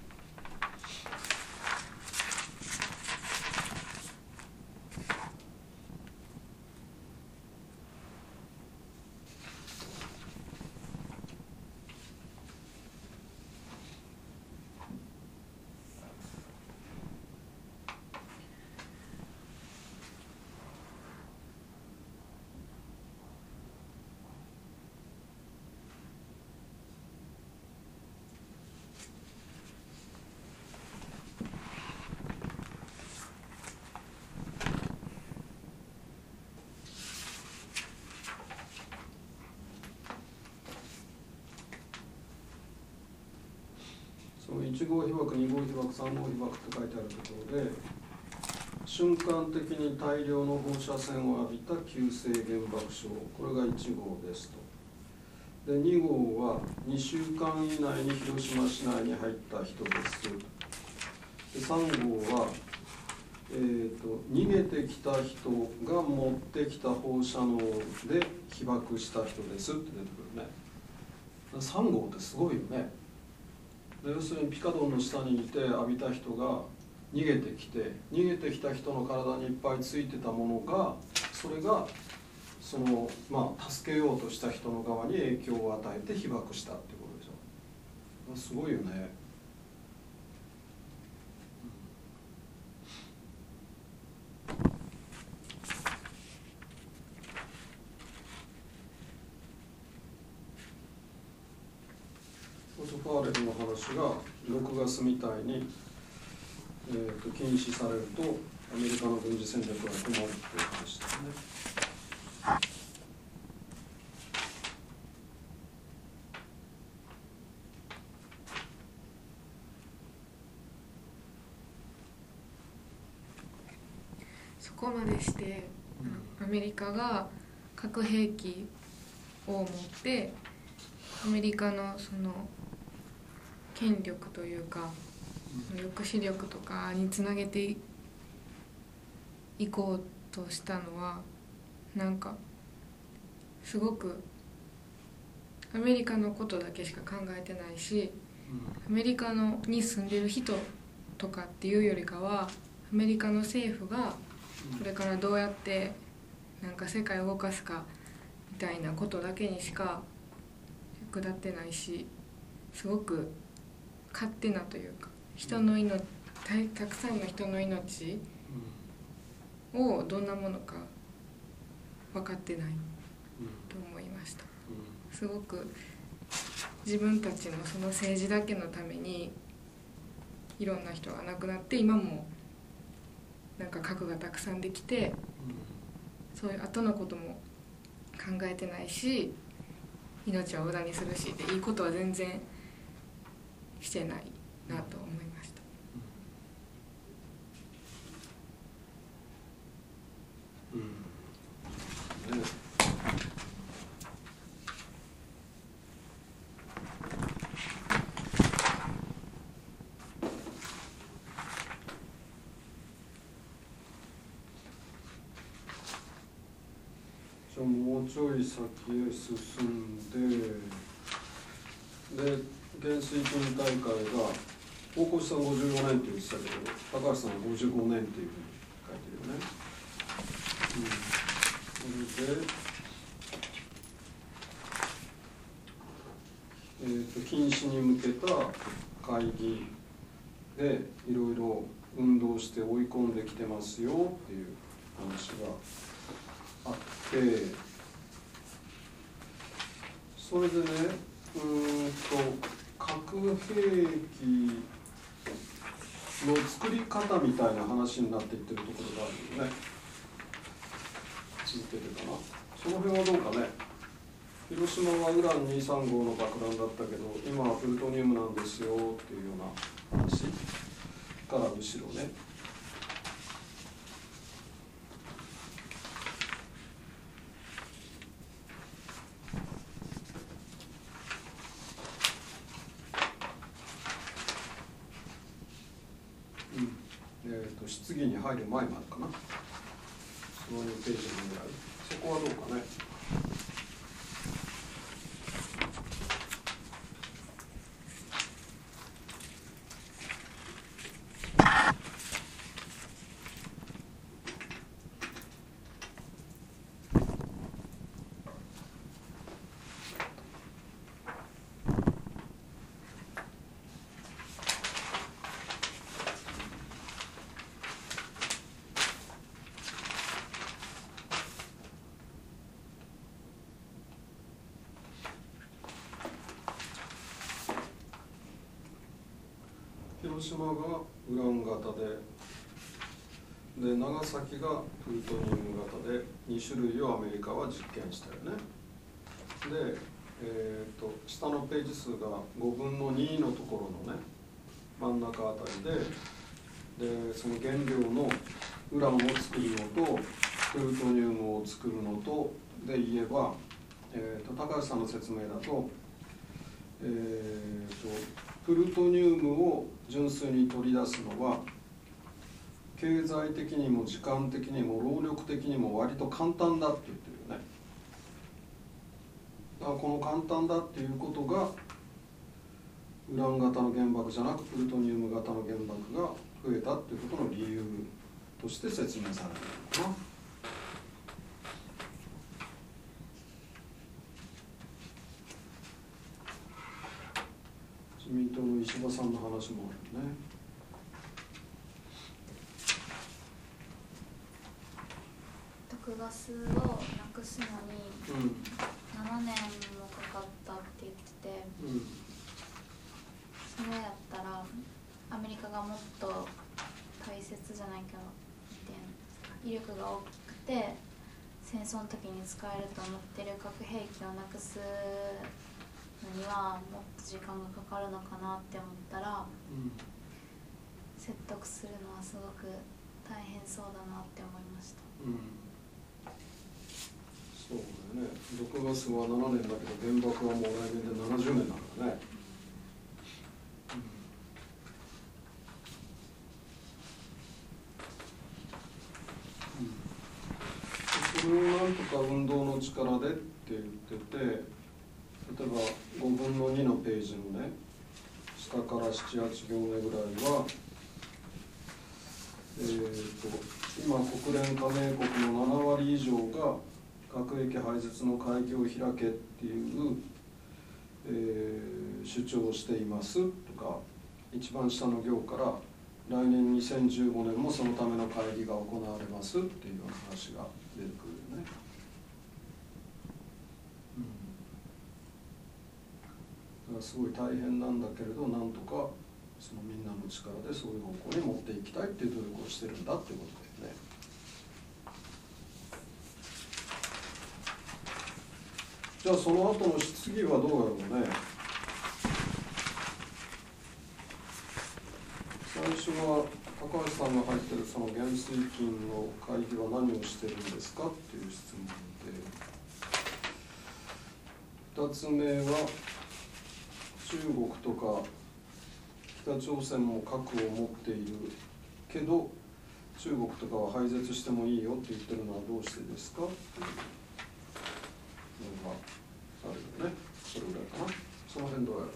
いち号被爆、に号被爆、さん号被爆って書いてあるところで、瞬間的に大量の放射線を浴びた急性原爆症、これがいち号ですと。でに号はにしゅうかん以内に広島市内に入った人です。でさん号は、えーと、逃げてきた人が持ってきた放射能で被爆した人ですって出てくるね。さん号ってすごいよね。で要するにピカドンの下にいて浴びた人が逃げてきて、逃げてきた人の体にいっぱいついてたものが、それがその、まあ、助けようとした人の側に影響を与えて被爆したってことでしょ。すごいよね。ファーレルの話がろくがつみたいに、えー、と禁止されるとアメリカの軍事戦略が困るっていう話ですね。
そこまでして、うん、アメリカが核兵器を持ってアメリカのその権力というか抑止力とかにつなげていこうとしたのはなんかすごくアメリカのことだけしか考えてないし、アメリカのに住んでる人とかっていうよりかはアメリカの政府がこれからどうやってなんか世界を動かすかみたいなことだけにしか役立ってないし、すごく勝手なというか人の命 た, たくさんの人の命をどんなものか分かってないと思いました。すごく自分たちのその政治だけのためにいろんな人が亡くなって、今もなんか核がたくさんできて、そういう後のことも考えてないし、命は無駄にするしでいいことは全然してないなと思いました。
うんね、じゃあもうちょい先へ進んで、で元帥軍大会が大越さんごじゅうごねんって言ってたけど、高橋さんはごじゅうごねんっていうふうに書いてるよね。うん、それで、えーと、禁止に向けた会議でいろいろ運動して追い込んできてますよっていう話があって、それでね、うーんと核兵器の作り方みたいな話になっていってるところがあるよね。続けてかな。その辺はどうかね。広島はウランにひゃくさんじゅうごの爆弾だったけど、今はプルトニウムなんですよっていうような話から後ろね。質疑に入る前までかな、そのにページのぐらい、そこはどうかね。広島がウラン型で、で長崎がプルトニウム型でに種類をアメリカは実験したよね。で、えー、と下のページ数がごぶんのにのところのね真ん中あたりで、でその原料のウランを作るのとプルトニウムを作るのとで言えば、えー、と高橋さんの説明だと、えー、とプルトニウムを純粋に取り出すのは経済的にも時間的にも労力的にも割と簡単だって言ってるよね。だからこの簡単だっていうことがウラン型の原爆じゃなくプルトニウム型の原爆が増えたっていうことの理由として説明されているのかな。自民党の石破さんの話もあるね。
毒ガスをなくすのにななねんもかかったって言ってて、うん、それやったらアメリカがもっと大切じゃないけど威力が大きくて戦争の時に使えると思ってる核兵器をなくすのにはもっと時間がかかるのかなって思ったら、うん、説得するのはすごく大変そうだなって思いました。うん、
そうだよね。毒ガスはななねんだけど原爆はもう来年でななじゅうねんだからね。 分なんとか運動の力でって言ってて、例えばごぶんのにのページのね下からなな、はち行目ぐらいは、えー、と今国連加盟国のななわり以上が核兵器廃絶の会議を開けっていう、えー、主張をしていますとか、一番下の行から来年にせんじゅうごねんもそのための会議が行われますっていうような話が出てくるよね。うん、だからすごい大変なんだけれど、なんとかそのみんなの力でそういう方向に持っていきたいっていう努力をしてるんだっていうことだよね。じゃあその後の質疑はどうやろうね。最初は高橋さんが入ってるその減衰金の会議は何をしてるんですかっていう質問で、ふたつめは中国とか北朝鮮も核を持っているけど中国とかは廃絶してもいいよって言ってるのはどうしてですかっていうのがあるよね。それぐらいかな。その辺どうやる？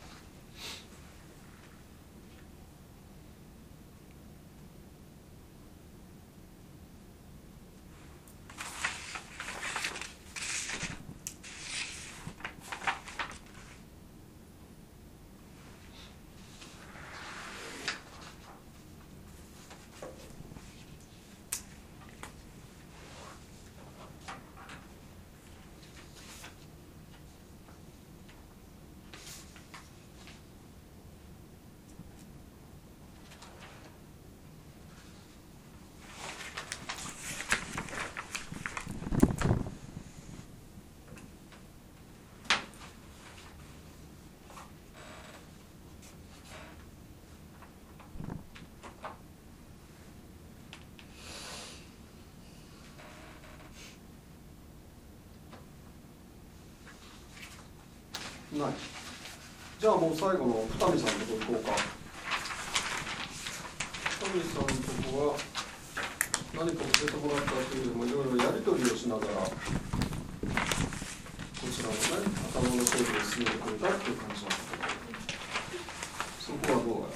ない。じゃあもう最後の二見さんのとこ行こうか。二見さんのとこは何か教えてもらったというよりもいろいろやり取りをしながらこちらのね頭の整理を進めてくれたっていう感じなんだけど、そこはどうやろう。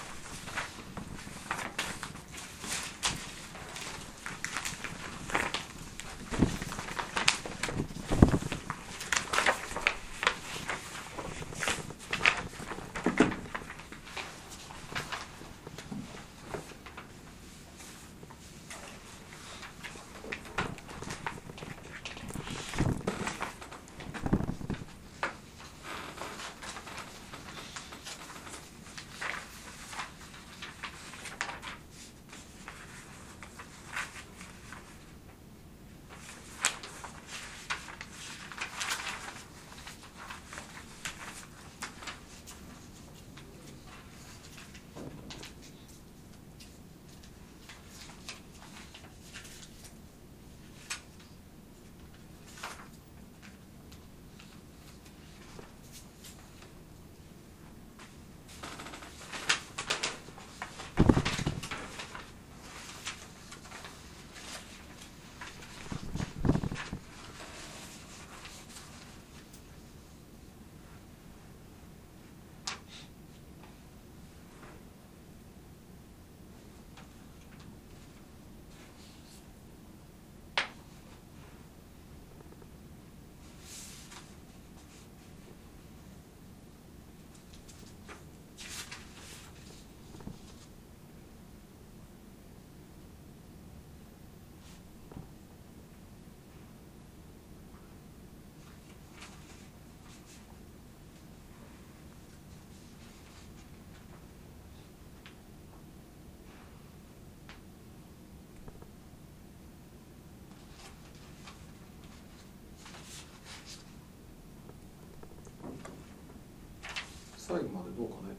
最後までどうかね。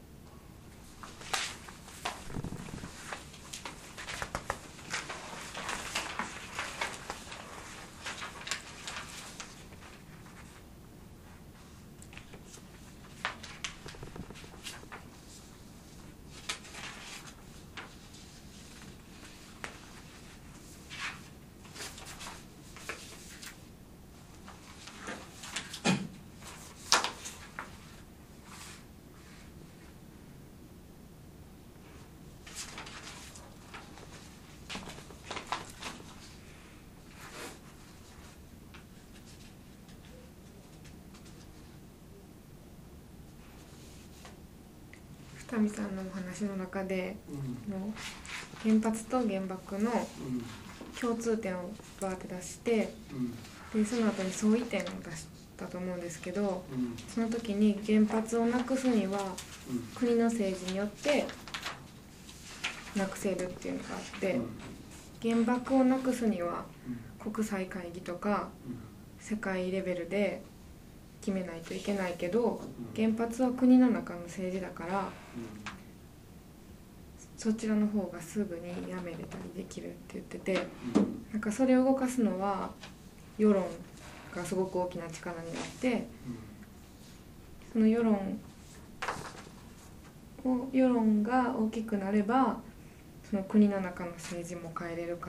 二見さんのお話の中で、
うん
の原発と原爆の共通点をバーって出して、
うん
でその後に相違点を出したと思うんですけど、
うん
その時に原発をなくすには
うん
国の政治によってなくせるっていうのがあって、原爆をなくすには国際会議とか世界レベルで決めないといけないけど、原発は国の中の政治だからそちらの方がすぐにやめれたりできるって言ってて、なんかそれを動かすのは世論がすごく大きな力になって、その世論を世論が大きくなればその国の中の政治も変えれるから、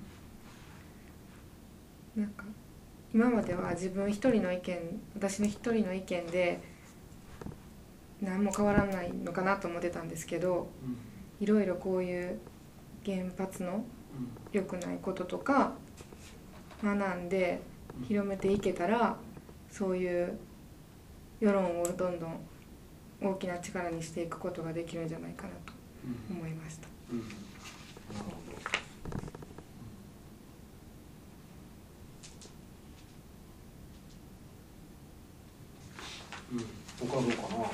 なんか今までは自分一人の意見私の一人の意見で何も変わらないのかなと思ってたんですけど、いろいろこういう原発の良くないこととか学んで広めていけたら、そういう世論をどんどん大きな力にしていくことができるんじゃないかなと思いました。
うん、なるほど。うん、他どうかな。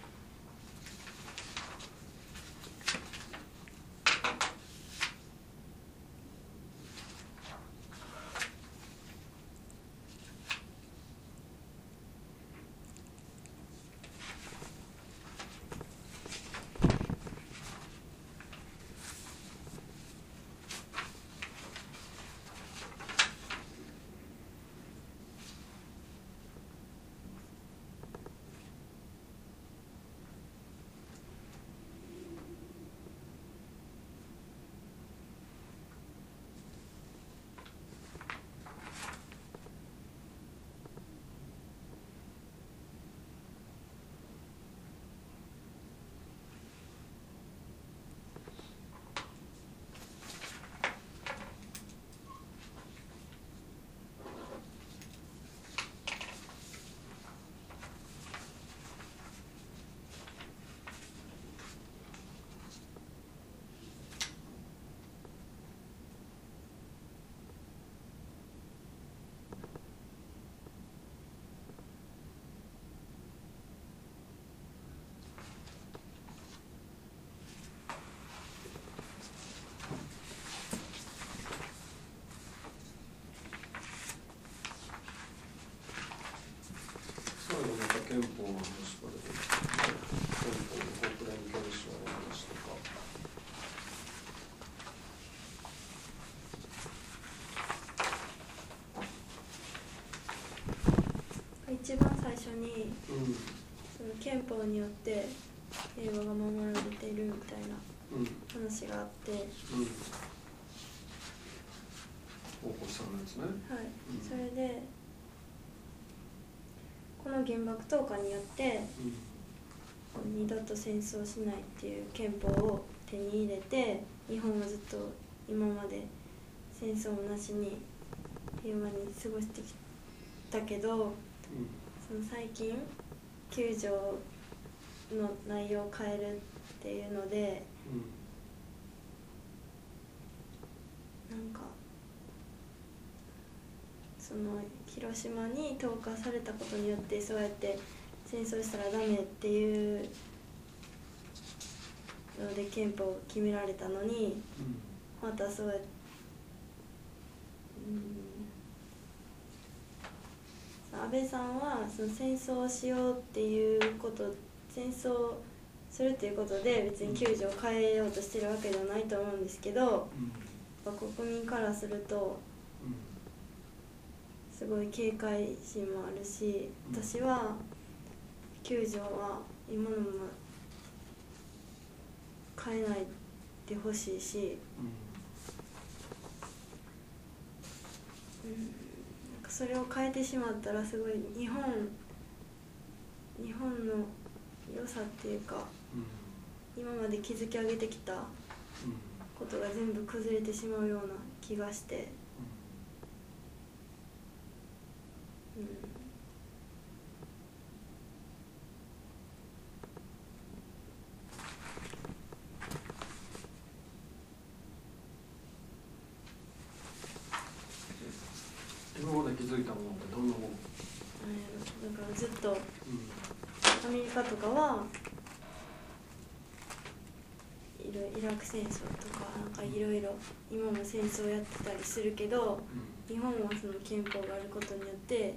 最後また憲法の話が出てきて、憲法の国連憲章の話とか。
一番最初に、
うん
その憲法によって平和が守られているみたいな
うん
話があって、はい、
うん大越さんのやつね。うん
それでこの原爆投下によって二度と戦争しないっていう憲法を手に入れて、日本はずっと今まで戦争なしに平和に過ごしてきたけど、
うん
その最近きゅう条の内容を変えるっていうので、
うん
なんかその広島に投下されたことによってそうやって戦争したらダメっていうので憲法を決められたのに、またそうやって、うん、安倍さんはその戦争をしようっていうこと戦争をするっていうことで別にきゅう条を変えようとしてるわけではないと思うんですけど、やっぱ国民からするとすごい警戒心もあるし、私はきゅう条は今のまま変えないでほしいし、うん、なんかそれを変えてしまったらすごい日本日本の良さっていうか、今まで築き上げてきたことが全部崩れてしまうような気がして、うん、
で気づいたものってどんなもの？
だからずっとアメリカとかはいろイラク戦争とかなんかいろいろ今も戦争やってたりするけど、日本はその憲法があることによって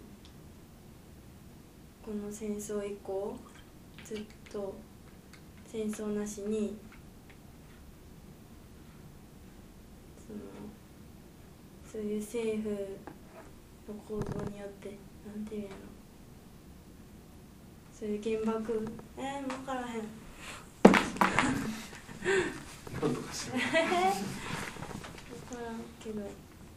この戦争以降ずっと戦争なしにそのそういう政府の行動によってなんていうのそういう原爆えー、分からへん
何とかしら
分からんけどうん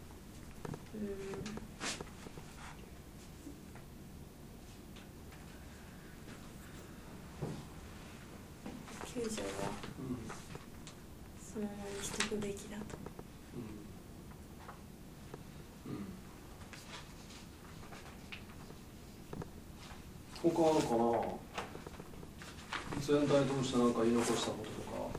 救助はそのままにしとくべきだと。
他あるかな。全体通して何か言い残したこととか。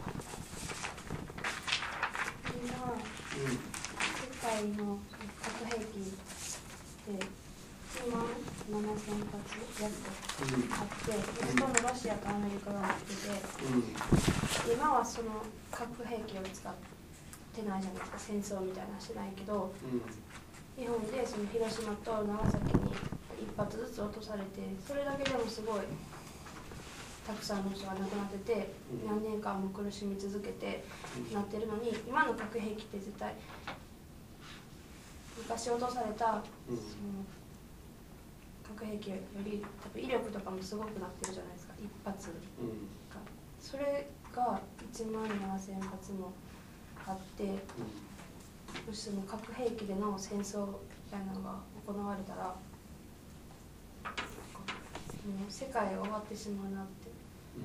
今、うん、世界の核兵器でいちまんななせんはつ約あって、うん、ほとんどロシアとアメリカが持ってて、うん、今はその核兵器を使ってないじゃないですか。戦争みたいなのしてないけど、うん、日本でその広島と長崎に一発ずつ落とされて、それだけでもすごいたくさんの人が亡くなってて、うん、何年間も苦しみ続けてなってるのに、今の核兵器って絶対昔落とされた、うん、その核兵器より多分威力とかもすごくなってるじゃないですか、一発が、うん、それがいちまんななせんはつもあって、うん、もしその核兵器での戦争みたいなのが行われたらもう世界が終わってしまうなって、うん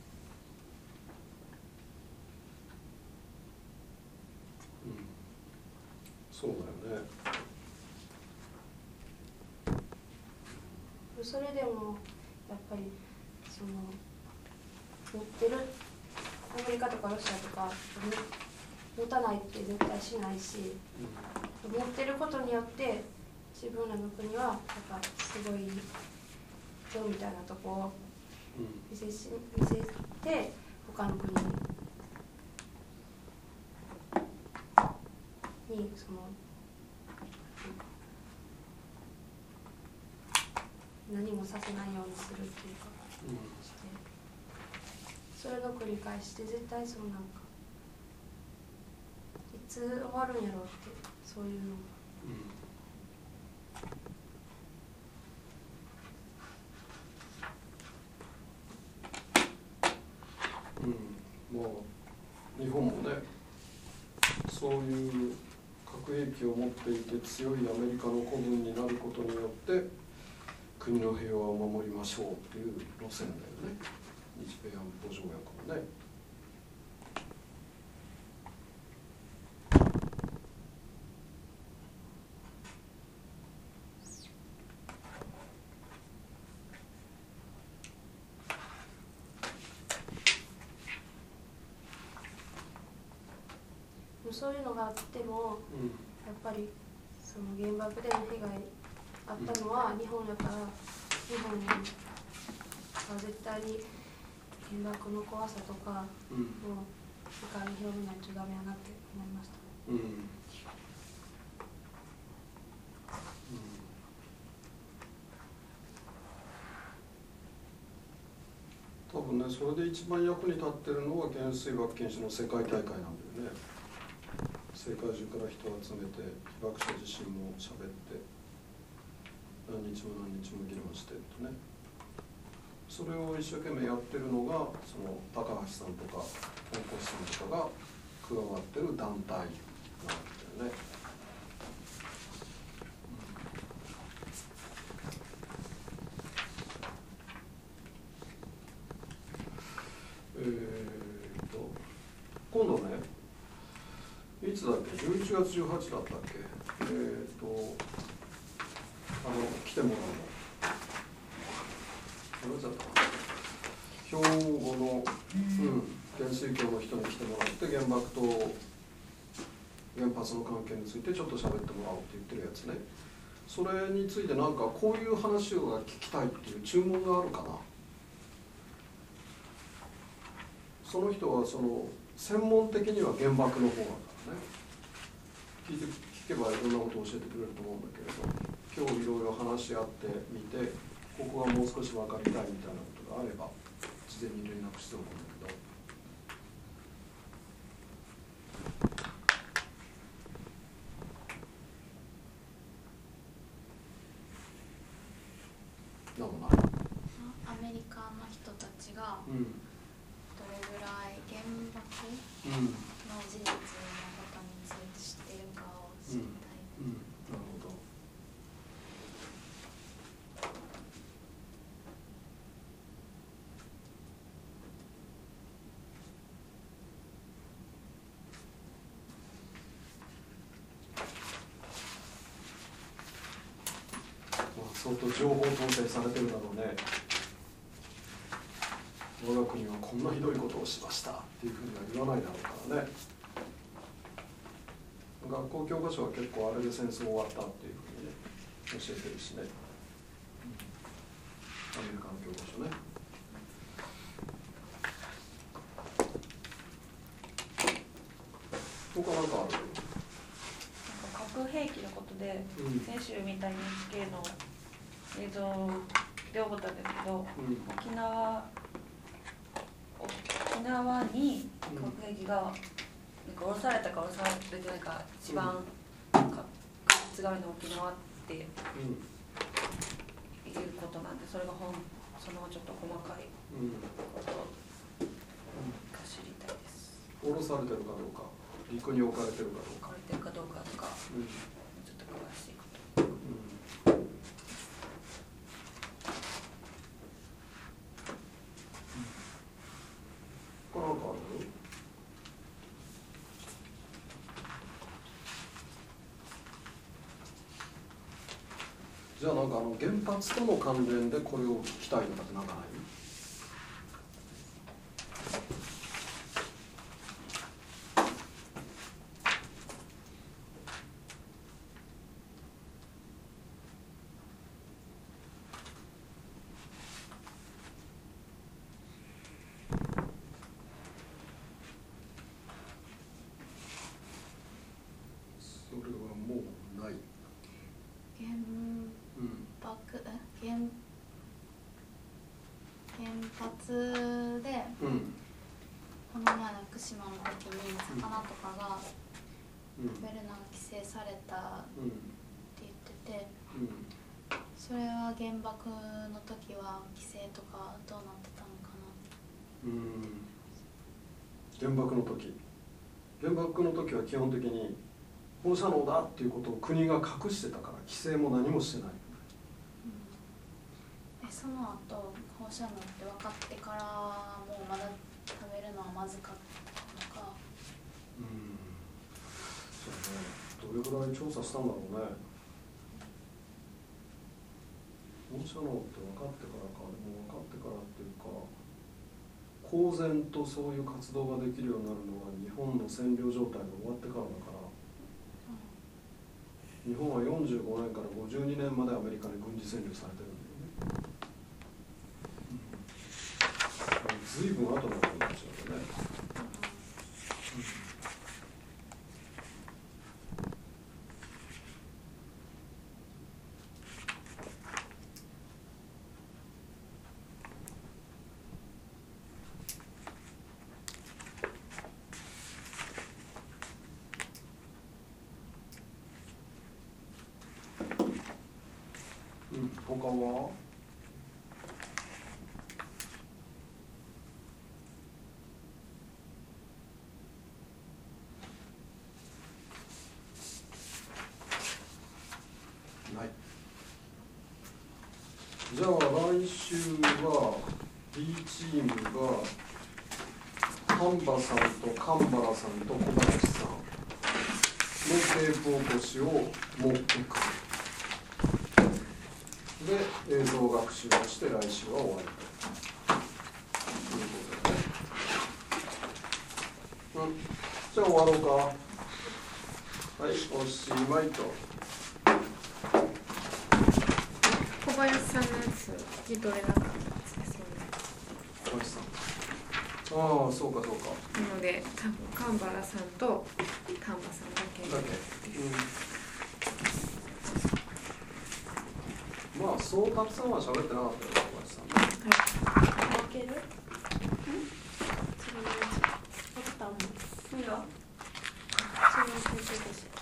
うん、そうだよね。
それでもやっぱりその持ってるアメリカとかロシアとか持たないって絶対しないし、うん、持ってることによって自分らの国はやっぱすごい今日みたいなとこを見せし、見せて他の国ににその何もさせないようにするっていうか、うん、してそれの繰り返しで絶対そのなんかいつ終わるんやろうってそういうのが。
うんうん、まあ日本もねそういう核兵器を持っていて強いアメリカの子分になることによって国の平和を守りましょうっていう路線だよね、日米安保条約はね。
そういうのがあっても、うん、やっぱりその原爆での被害あったのは日本だから、日本は絶対に原爆の怖さとかを世界に広めないとダメやなって思いました。うんうん、
多分ね、それで一番役に立ってるのは原水爆禁止の世界大会なんだよね。世界中から人を集めて被爆者自身も喋って何日も何日も議論してってね、それを一生懸命やってるのがその高橋さんとか大越さんとかが加わってる団体なんだよね。えーと今度ね、いつだっけ、じゅういちがつじゅうはちだったっけ、えーとあの来てもらうのどうだったかな、兵庫の、うん、原水教の人に来てもらって原爆と原発の関係についてちょっと喋ってもらおうって言ってるやつね。 それについてなんかこういう話を聞きたいっていう注文があるかな。その人はその専門的には原爆の方だからね、聞いて聞けばいろんなことを教えてくれると思うんだけれど、今日いろいろ話し合ってみて、ここはもう少し分かりたいみたいなことがあれば事前に連絡しておくんだけど。なんもない。
アメリカの人たちがどれぐらい原爆の事実のことについて知っているかを知りたい。
うんうん、なるほど。相当情報統制されてるだろうね。我が国はこんなひどいことをしましたっていうふうには言わないだろうからね。学校教科書は結構あれで戦争終わったっていうふうにね教えてるしね、アメリカの教科書ね。他なんかある？
なんか核兵器のことで、うん、先週みたいに エヌエイチケー の映像で覚えたんですけど、うん、沖縄沖縄に核兵器がなんか降ろされたか降ろされてないか一番確率が悪いのは沖縄っていうことなんで、それが本そのちょっと細かいことが知りたいです。
降ろされてるかどうか、陸に置かれてるかどうか、
置かれてるかどうかとか、うん、ちょっと詳しいこと。うんなんかある？じゃあなんかあの原発との関連でこれを聞きたいとかってなんかない？
で、うん、この前の福島の時に魚とかが食べるのが規制されたって言ってて、うん、それは原爆の時は規制とかどうなってたのかな。
うん、原爆の時原爆の時は基本的に放射能だっていうことを国が隠してたから規制も何もしてない。
その後放射能って分かってからもうまだ食べるのはまずかったのか。
うんそうね、どれぐらい調査したんだろうね。放射能って分かってからか、でも分かってからっていうか公然とそういう活動ができるようになるのは日本の占領状態が終わってからだから、うん、日本はよんじゅうごねんからごじゅうにねんまでアメリカに軍事占領されてるんだよね。ずいぶん後のことになっちゃうよね。うん、他は？じゃあ来週は B チームが丹波さんと神原さんと小林さんのテープ起こしを持ってくる。で映像学習をして来週は終わりということでね。うん、じゃあ終わろうか。はい、おしまいと。
林さんのやつ聞き取れなかったですね。
小林さん。ああ、そうかそうか。
なので多分神原さんと丹波さんだけ。
だけ。うん。まあそうたくさんは喋ってなかったよ、小林さん。
開ける？ん？それのやつ。分かったもん。
何が？
それの先生たち。